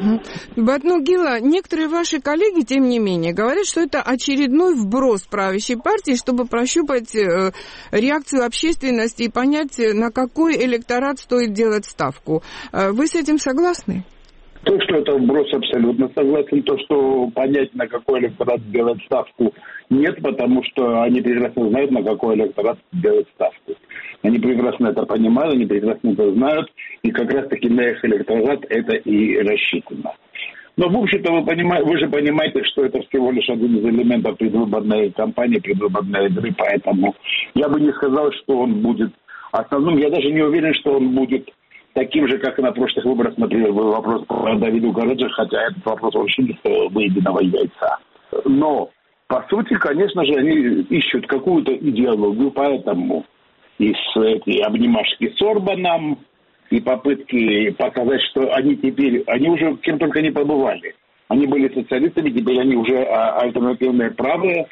Батнугила, некоторые ваши коллеги, тем не менее, говорят, что это очередной вброс правящей партии, чтобы прощупать реакцию общественности и понять, на какой электорат стоит делать ставку. Вы с этим согласны? То, что это вброс, абсолютно согласен. То, что понять, на какой электорат делать ставку, нет, потому что они прекрасно знают, на какой электорат делать ставку. Они прекрасно это понимают, они прекрасно это знают, и как раз-таки на их электорат это и рассчитано. Но, в общем-то, вы же понимаете, что это всего лишь один из элементов предвыборной кампании, предвыборной игры, поэтому я бы не сказал, что он будет основным. Я даже не уверен, что он будет таким же, как и на прошлых выборах, например, был вопрос по Давиду Гараджи, хотя этот вопрос вообще не стоил выеденного яйца. Но, по сути, конечно же, они ищут какую-то идеологию, поэтому и эти обнимашки с Орбаном, и попытки показать, что они уже кем только не побывали. Они были социалистами, теперь они уже альтернативные правые.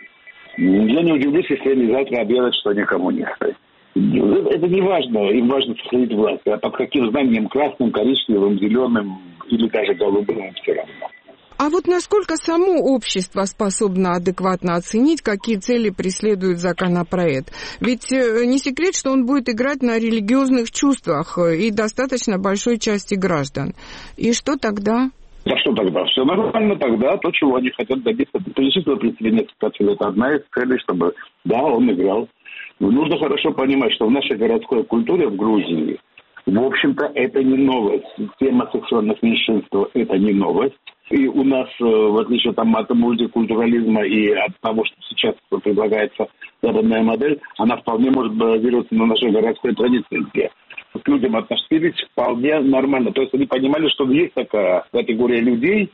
Я не удивлюсь, если они завтра объявят, что они коммунисты. Это не важно, им важно сохранить власть. А под каким знаменем, красным, коричневым, зеленым или даже голубым, все равно. А вот насколько само общество способно адекватно оценить, какие цели преследует законопроект? Ведь не секрет, что он будет играть на религиозных чувствах и достаточно большой части граждан. И что тогда? Да что тогда? Все нормально тогда. То, чего они хотят добиться. Количество представителей это одна из целей, чтобы, да, он играл. Нужно хорошо понимать, что в нашей городской культуре в Грузии, в общем-то, это не новость. Тема сексуальных меньшинств – это не новость. И у нас, в отличие от мультикультурализма и от того, что сейчас предлагается западная модель, она вполне может базироваться на нашей городской традиции, где к людям относились вполне нормально. То есть они понимали, что есть такая категория людей,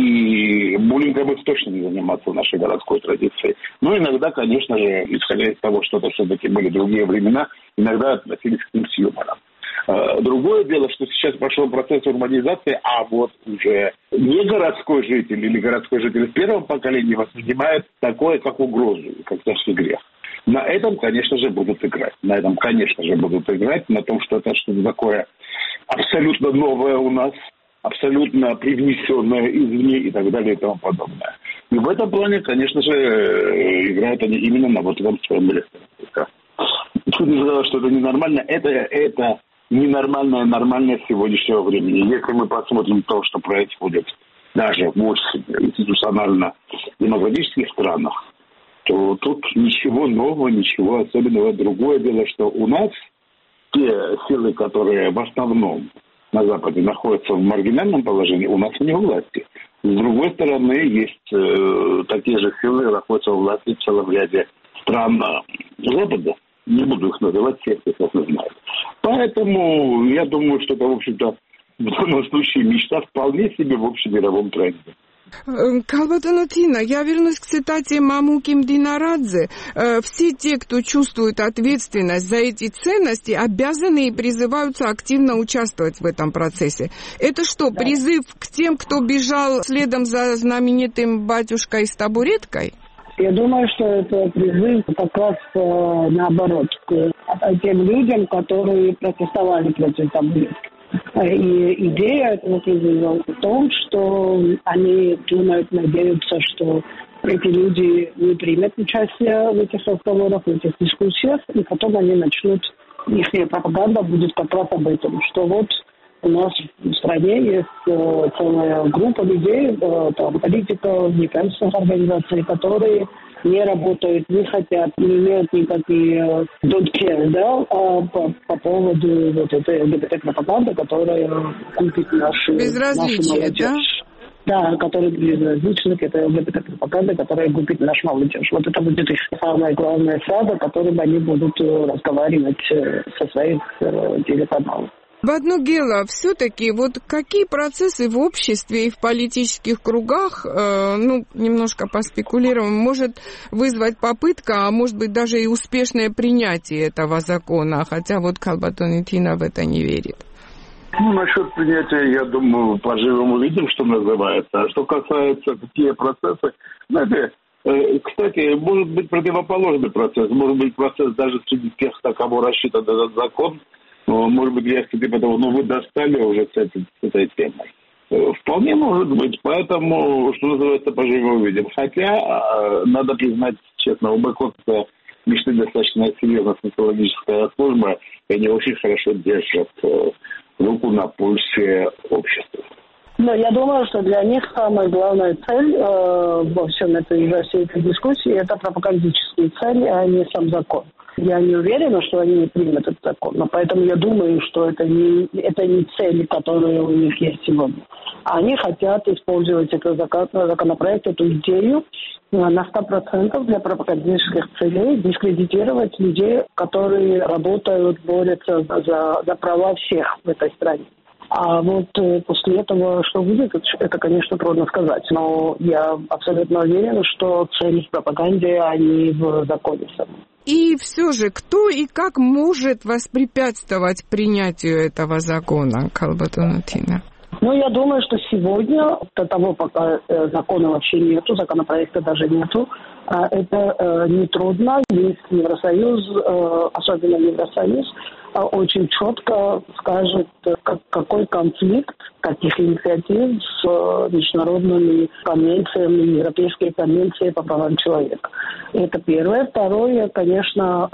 и буллингом их точно не заниматься в нашей городской традиции. Но иногда, конечно же, исходя из того, что это все-таки были другие времена, иногда относились к ним с юмором. Другое дело, что сейчас пошел процесс урбанизации, а вот уже не городской житель или городской житель в первом поколении воспринимает такое, как угрозу, как тяжкий грех. На этом, конечно же, будут играть. На том, что это что-то такое абсолютно новое у нас, абсолютно привнесенное извне и так далее и тому подобное. И в этом плане, конечно же, играют они именно на вот этом своем электорате. Чуть не сказал, что это ненормально. Это нормальное сегодняшнего времени. Если мы посмотрим то, что происходит даже в очень институционально-демократических странах, то тут ничего нового, ничего особенного. Другое дело, что у нас те силы, которые в основном на Западе находятся в маргинальном положении, у нас вне власти. С другой стороны, есть такие же силы, находятся у власти в целом ряде стран Запада. Не буду их называть, всех их знают. Поэтому я думаю, что это, в общем-то, в данном случае мечта вполне себе в общемировом тренде. Калбатанутина, я вернусь к цитате Мамуки Мдинарадзе. Все те, кто чувствует ответственность за эти ценности, обязаны и призываются активно участвовать в этом процессе. Это что, призыв к тем, кто бежал следом за знаменитым батюшкой с табуреткой? Я думаю, что это призыв как раз наоборот к тем людям, которые протестовали против табуретки. И идея этого призыва в том, что они думают, надеются, что эти люди не примут участие в этих разговорах, в этих дискуссиях, и потом они начнут, их пропаганда будет как раз об этом, что вот у нас в стране есть целая группа людей, там, политиков, неправительственных организаций, которые не работают, не хотят, не имеют никакие don't care, да, по поводу вот этой ЛГБТ-пропаганды, которая купит нашу молодежь. Да, которые безразличны к этой ЛГБТ-пропаганде, которая купит нашу молодежь. Вот это будет их самая главная фраза, которой они будут разговаривать со своих телеканалов. Баднугела, все-таки вот какие процессы в обществе и в политических кругах, немножко поспекулируем, может вызвать попытка, а может быть даже и успешное принятие этого закона, хотя вот Калбатон Итина в это не верит? Насчет принятия, я думаю, поживем увидим, что называется. А что касается какие процессы, знаете, кстати, может быть противоположный процесс, может быть процесс даже среди тех, на кого рассчитан этот закон. Может быть, я типа того, вы достали уже с этой темой. Вполне может быть. Поэтому, что называется, поживем увидим. Хотя, надо признать честно, у Бэкотта мечты достаточно серьезная социологическая служба, и они очень хорошо держат руку на пульсе общества. Но я думаю, что для них самая главная цель во всей этой дискуссии – это пропагандические цели, а не сам закон. Я не уверена, что они не примут этот закон, но поэтому я думаю, что это не цели, которые у них есть сегодня. Они хотят использовать этот законопроект, эту идею на 100% для пропагандических целей, дискредитировать людей, которые работают, борются за права всех в этой стране. А вот после этого что будет, это, конечно, трудно сказать. Но я абсолютно уверена, что цель в пропаганде, а не в законе самом. И все же, кто и как может воспрепятствовать принятию этого закона, Калбатонатина? Я думаю, что сегодня, до того, пока закона вообще нету, законопроекта даже нету, это нетрудно, если Евросоюз, особенно Евросоюз, очень четко скажет, какой конфликт, каких инициатив с международными конвенциями, европейскими конвенциями по правам человека. Это первое. Второе, конечно,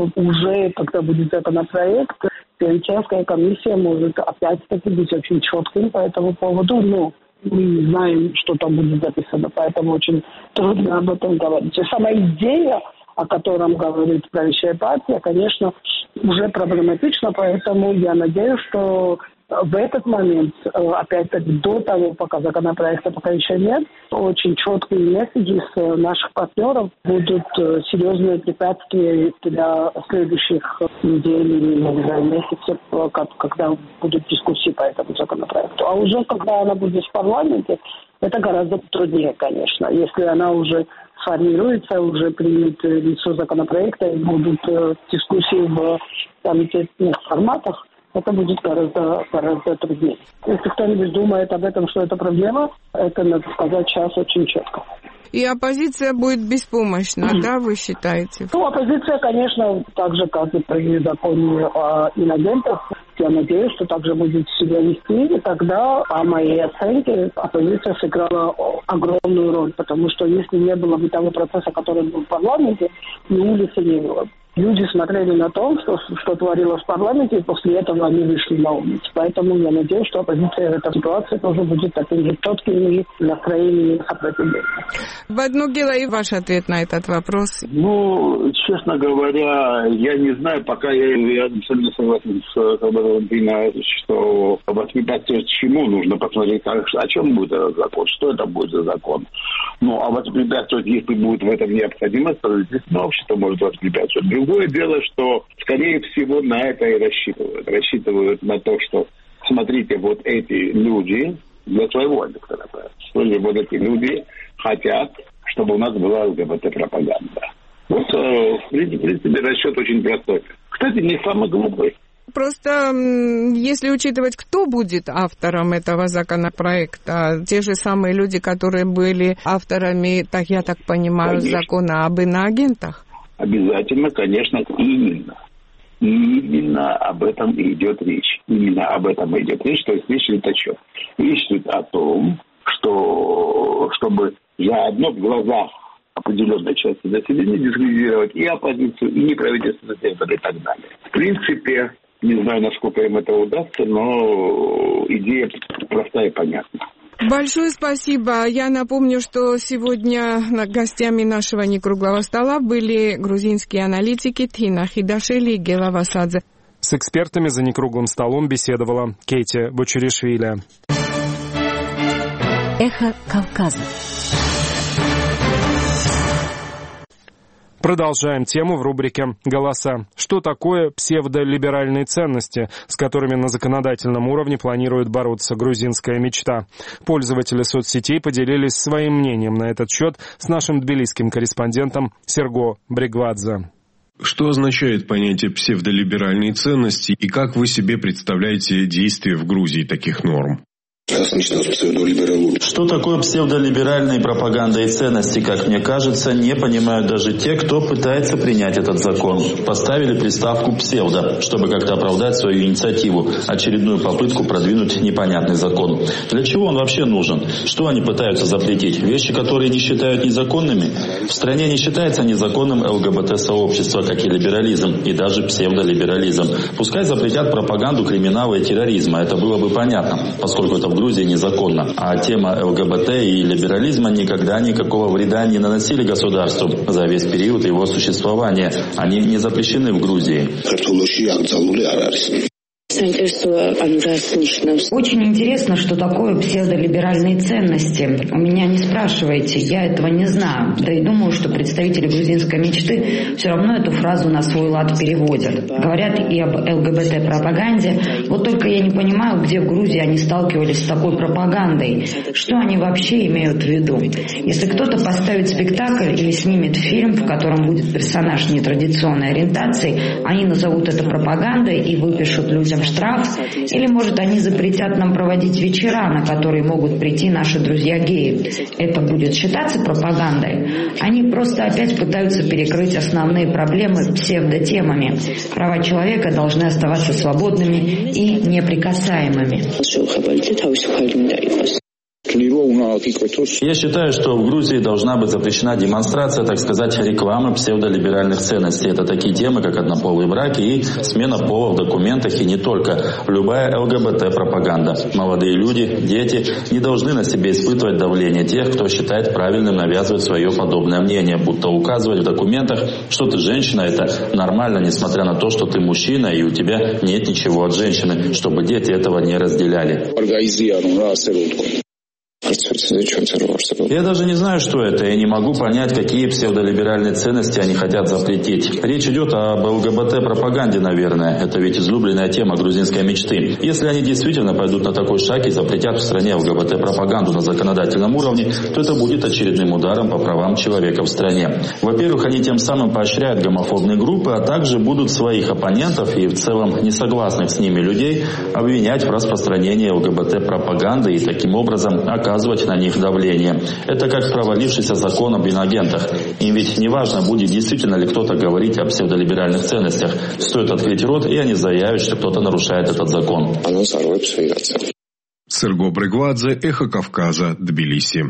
уже когда будет законопроект, Венецианская комиссия может опять-таки быть очень четким по этому поводу, но мы не знаем, что там будет записано, поэтому очень трудно об этом говорить. И сама идея, о котором говорит правящая партия, конечно, уже проблематична, поэтому я надеюсь, что в этот момент, опять-таки, до того, пока законопроекта пока еще нет, очень четкие месседжи с наших партнеров будут серьезные препятствия для следующих недель или, месяцев, когда будут дискуссии по этому законопроекту. А уже когда она будет в парламенте, это гораздо труднее, конечно. Если она уже сформируется, уже примет лицо законопроекта и будут дискуссии в комитетных форматах, это будет гораздо труднее. Если кто-нибудь думает об этом, что это проблема, это, надо сказать, сейчас очень четко. И оппозиция будет беспомощна, да, вы считаете? Оппозиция, конечно, так же, как и при законе о инагентах, я надеюсь, что также будет себя вести, и тогда, по моей оценке, оппозиция сыграла огромную роль, потому что если не было бы того процесса, который был в парламенте, ни улицы не было. Люди смотрели на то, что творилось в парламенте, и после этого они вышли на улицу. Поэтому я надеюсь, что оппозиция в этой ситуации тоже будет таким же четким настроением сопротивления. Баднугела, и ваш ответ на этот вопрос? Честно говоря, я не знаю, пока я абсолютно согласен с Калбатоном, что воспрепятствовать чему нужно посмотреть, о чем будет этот закон, что это будет за закон. А воспрепятствовать, если будет в этом необходимость, то естественно общество может воспрепятствовать. Другое дело, что, скорее всего, на это и рассчитывают. Рассчитывают на то, что, смотрите, вот эти люди, для своего электората, вот эти люди хотят, чтобы у нас была ЛГБТ-пропаганда. В принципе, расчет очень простой. Кстати, не самый глупый. Просто, если учитывать, кто будет автором этого законопроекта, те же самые люди, которые были авторами, я так понимаю, закона об иноагентах? Обязательно, конечно, именно. И именно об этом и идет речь. Именно об этом и идет речь. То есть речь идет о чем? Речь идет о том, что чтобы заодно в глазах определенной части населения дискредитировать и оппозицию, и неправительственный сектор и так далее. В принципе, не знаю, насколько им это удастся, но идея простая и понятна. Большое спасибо. Я напомню, что сегодня гостями нашего некруглого стола были грузинские аналитики Тина Хидашели и Гела Васадзе. С экспертами за некруглым столом беседовала Кейти Бочеришвили. Эхо Кавказа. Продолжаем тему в рубрике «Голоса». Что такое псевдолиберальные ценности, с которыми на законодательном уровне планирует бороться грузинская мечта? Пользователи соцсетей поделились своим мнением на этот счет с нашим тбилисским корреспондентом Серго Бригвадзе. Что означает понятие псевдолиберальные ценности и как вы себе представляете действия в Грузии таких норм? Что такое псевдолиберальные пропаганда и ценности, как мне кажется, не понимают даже те, кто пытается принять этот закон. Поставили приставку «псевдо», чтобы как-то оправдать свою инициативу, очередную попытку продвинуть непонятный закон. Для чего он вообще нужен? Что они пытаются запретить? Вещи, которые не считают незаконными? В стране не считается незаконным ЛГБТ-сообщество, как и либерализм, и даже псевдолиберализм. Пускай запретят пропаганду криминала и терроризма, это было бы понятно, поскольку это в Грузии незаконно. А тема ЛГБТ и либерализма никогда никакого вреда не наносили государству за весь период его существования. Они не запрещены в Грузии. Очень интересно, что такое псевдолиберальные ценности. У меня не спрашивайте, я этого не знаю. Да и думаю, что представители грузинской мечты все равно эту фразу на свой лад переводят. Говорят и об ЛГБТ-пропаганде. Вот только я не понимаю, где в Грузии они сталкивались с такой пропагандой. Что они вообще имеют в виду? Если кто-то поставит спектакль или снимет фильм, в котором будет персонаж нетрадиционной ориентации, они назовут это пропагандой и выпишут людям штраф, или, может, они запретят нам проводить вечера, на которые могут прийти наши друзья-геи. Это будет считаться пропагандой? Они просто опять пытаются перекрыть основные проблемы псевдотемами. Права человека должны оставаться свободными и неприкасаемыми. Я считаю, что в Грузии должна быть запрещена демонстрация, так сказать, рекламы псевдолиберальных ценностей. Это такие темы, как однополые браки и смена пола в документах, и не только. Любая ЛГБТ-пропаганда. Молодые люди, дети не должны на себе испытывать давление тех, кто считает правильным навязывать свое подобное мнение, будто указывать в документах, что ты женщина, это нормально, несмотря на то, что ты мужчина, и у тебя нет ничего от женщины, чтобы дети этого не разделяли. Я даже не знаю, что это. Я не могу понять, какие псевдолиберальные ценности они хотят запретить. Речь идет об ЛГБТ-пропаганде, наверное. Это ведь излюбленная тема грузинской мечты. Если они действительно пойдут на такой шаг и запретят в стране ЛГБТ-пропаганду на законодательном уровне, то это будет очередным ударом по правам человека в стране. Во-первых, они тем самым поощряют гомофобные группы, а также будут своих оппонентов и в целом несогласных с ними людей обвинять в распространении ЛГБТ-пропаганды и таким образом оказывать на них давление. Это как провалившийся закон об инагентах. Им ведь не важно, будет действительно ли кто-то говорить о псевдолиберальных ценностях. Стоит открыть рот, и они заявят, что кто-то нарушает этот закон. Серго Бригвадзе, Эхо Кавказа, Тбилиси.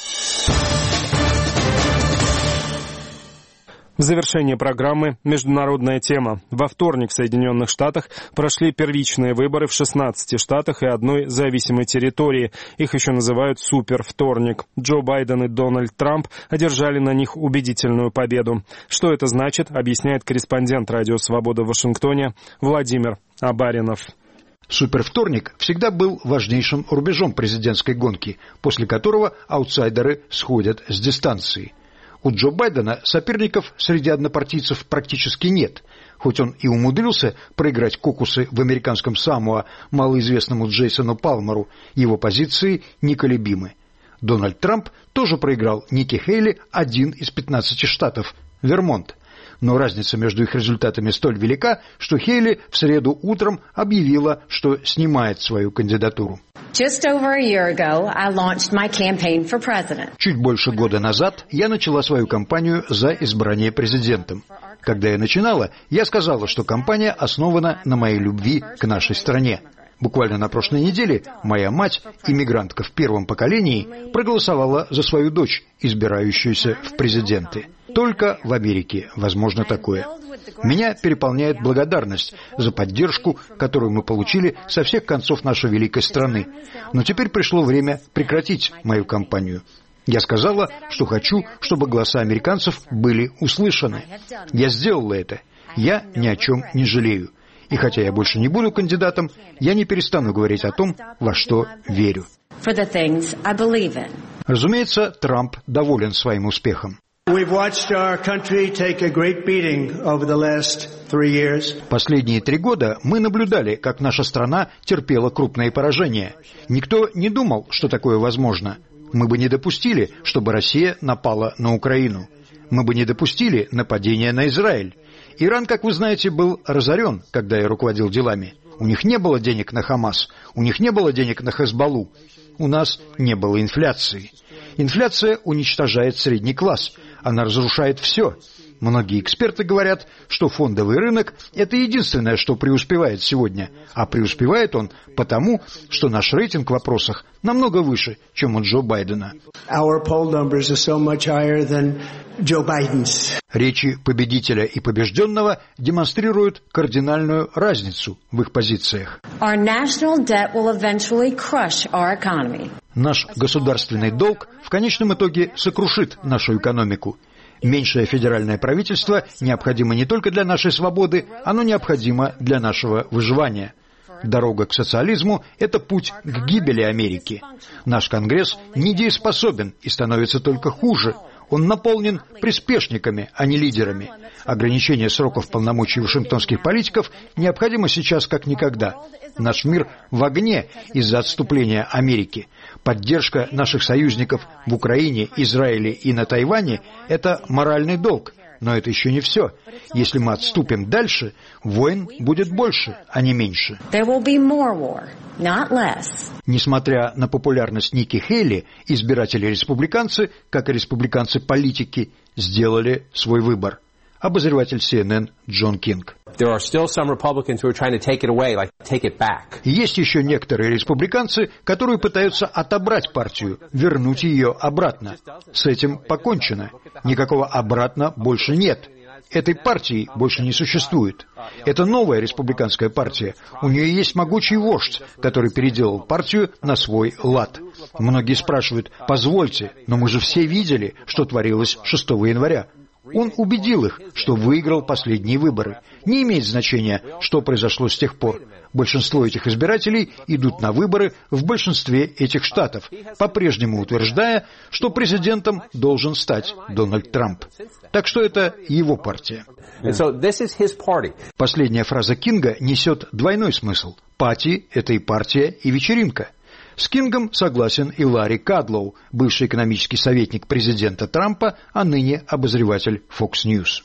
В завершение программы «Международная тема». Во вторник в Соединенных Штатах прошли первичные выборы в 16 штатах и одной зависимой территории. Их еще называют «супервторник». Джо Байден и Дональд Трамп одержали на них убедительную победу. Что это значит, объясняет корреспондент «Радио Свобода» в Вашингтоне Владимир Абаринов. Супервторник всегда был важнейшим рубежом президентской гонки, после которого аутсайдеры сходят с дистанции. У Джо Байдена соперников среди однопартийцев практически нет, хоть он и умудрился проиграть кокусы в американском Самоа малоизвестному Джейсону Палмеру, его позиции неколебимы. Дональд Трамп тоже проиграл Никки Хейли один из 15 штатов – Вермонт. Но разница между их результатами столь велика, что Хейли в среду утром объявила, что снимает свою кандидатуру. Чуть больше года назад я начала свою кампанию за избрание президентом. Когда я начинала, я сказала, что кампания основана на моей любви к нашей стране. Буквально на прошлой неделе моя мать, иммигрантка в первом поколении, проголосовала за свою дочь, избирающуюся в президенты. Только в Америке возможно такое. Меня переполняет благодарность за поддержку, которую мы получили со всех концов нашей великой страны. Но теперь пришло время прекратить мою кампанию. Я сказала, что хочу, чтобы голоса американцев были услышаны. Я сделала это. Я ни о чем не жалею. И хотя я больше не буду кандидатом, я не перестану говорить о том, во что верю. Разумеется, Трамп доволен своим успехом. Последние 3 года мы наблюдали, как наша страна терпела крупные поражения. Никто не думал, что такое возможно. Мы бы не допустили, чтобы Россия напала на Украину. Мы бы не допустили нападения на Израиль. Иран, как вы знаете, был разорен, когда я руководил делами. У них не было денег на Хамас, у них не было денег на Хезболлу. У нас не было инфляции. Инфляция уничтожает средний класс, она разрушает все. Многие эксперты говорят, что фондовый рынок – это единственное, что преуспевает сегодня. А преуспевает он потому, что наш рейтинг в вопросах намного выше, чем у Джо Байдена. Речи победителя и побежденного демонстрируют кардинальную разницу в их позициях. Наш государственный долг в конечном итоге сокрушит нашу экономику. Меньшее федеральное правительство необходимо не только для нашей свободы, оно необходимо для нашего выживания. Дорога к социализму – это путь к гибели Америки. Наш Конгресс недееспособен и становится только хуже. Он наполнен приспешниками, а не лидерами. Ограничение сроков полномочий вашингтонских политиков необходимо сейчас как никогда. Наш мир в огне из-за отступления Америки. Поддержка наших союзников в Украине, Израиле и на Тайване – это моральный долг. Но это еще не все. Если мы отступим дальше, войн будет больше, а не меньше. Несмотря на популярность Ники Хейли, избиратели-республиканцы, как и республиканцы-политики, сделали свой выбор. Обозреватель CNN Джон Кинг. Есть еще некоторые республиканцы, которые пытаются отобрать партию, вернуть ее обратно. С этим покончено. Никакого обратно больше нет. Этой партии больше не существует. Это новая республиканская партия. У нее есть могучий вождь, который переделал партию на свой лад. Многие спрашивают: позвольте, но мы же все видели, что творилось 6 января. Он убедил их, что выиграл последние выборы. Не имеет значения, что произошло с тех пор. Большинство этих избирателей идут на выборы в большинстве этих штатов, по-прежнему утверждая, что президентом должен стать Дональд Трамп. Так что это его партия. Последняя фраза Кинга несет двойной смысл. Пати – это и партия, и вечеринка. С Кингом согласен и Ларри Кадлоу, бывший экономический советник президента Трампа, а ныне обозреватель Fox News.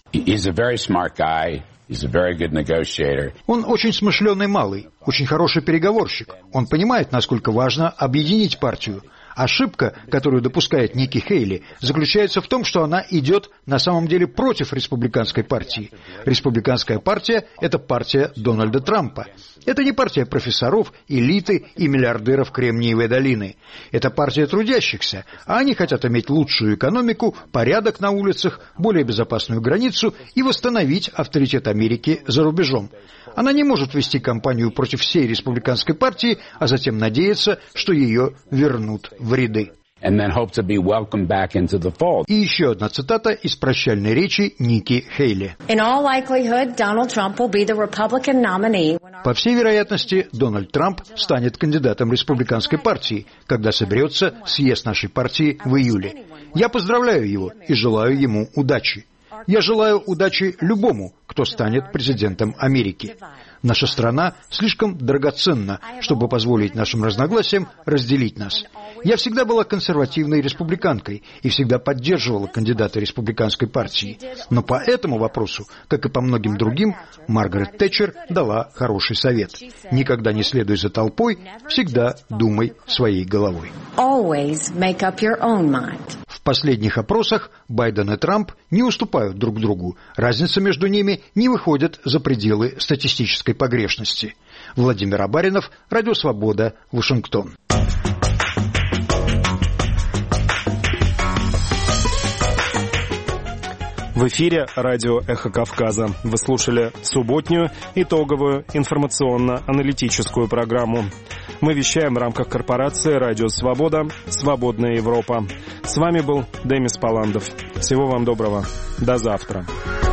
Он очень смышленый малый, очень хороший переговорщик. Он понимает, насколько важно объединить партию. Ошибка, которую допускает Ники Хейли, заключается в том, что она идет на самом деле против республиканской партии. Республиканская партия – это партия Дональда Трампа. Это не партия профессоров, элиты и миллиардеров Кремниевой долины. Это партия трудящихся, а они хотят иметь лучшую экономику, порядок на улицах, более безопасную границу и восстановить авторитет Америки за рубежом. Она не может вести кампанию против всей республиканской партии, а затем надеяться, что ее вернут в ряды. И еще одна цитата из прощальной речи Ники Хейли. По всей вероятности, Дональд Трамп станет кандидатом республиканской партии, когда соберется съезд нашей партии в июле. Я поздравляю его и желаю ему удачи. Я желаю удачи любому, кто станет президентом Америки. Наша страна слишком драгоценна, чтобы позволить нашим разногласиям разделить нас. Я всегда была консервативной республиканкой и всегда поддерживала кандидата республиканской партии. Но по этому вопросу, как и по многим другим, Маргарет Тэтчер дала хороший совет. Никогда не следуй за толпой, всегда думай своей головой. Always make up your own mind. В последних опросах Байден и Трамп не уступают друг другу. Разница между ними не выходит за пределы статистической погрешности. Владимир Абаринов, Радио Свобода, Вашингтон. В эфире радио «Эхо Кавказа». Вы слушали субботнюю итоговую информационно-аналитическую программу. Мы вещаем в рамках корпорации «Радио Свобода. Свободная Европа». С вами был Демис Паландов. Всего вам доброго. До завтра.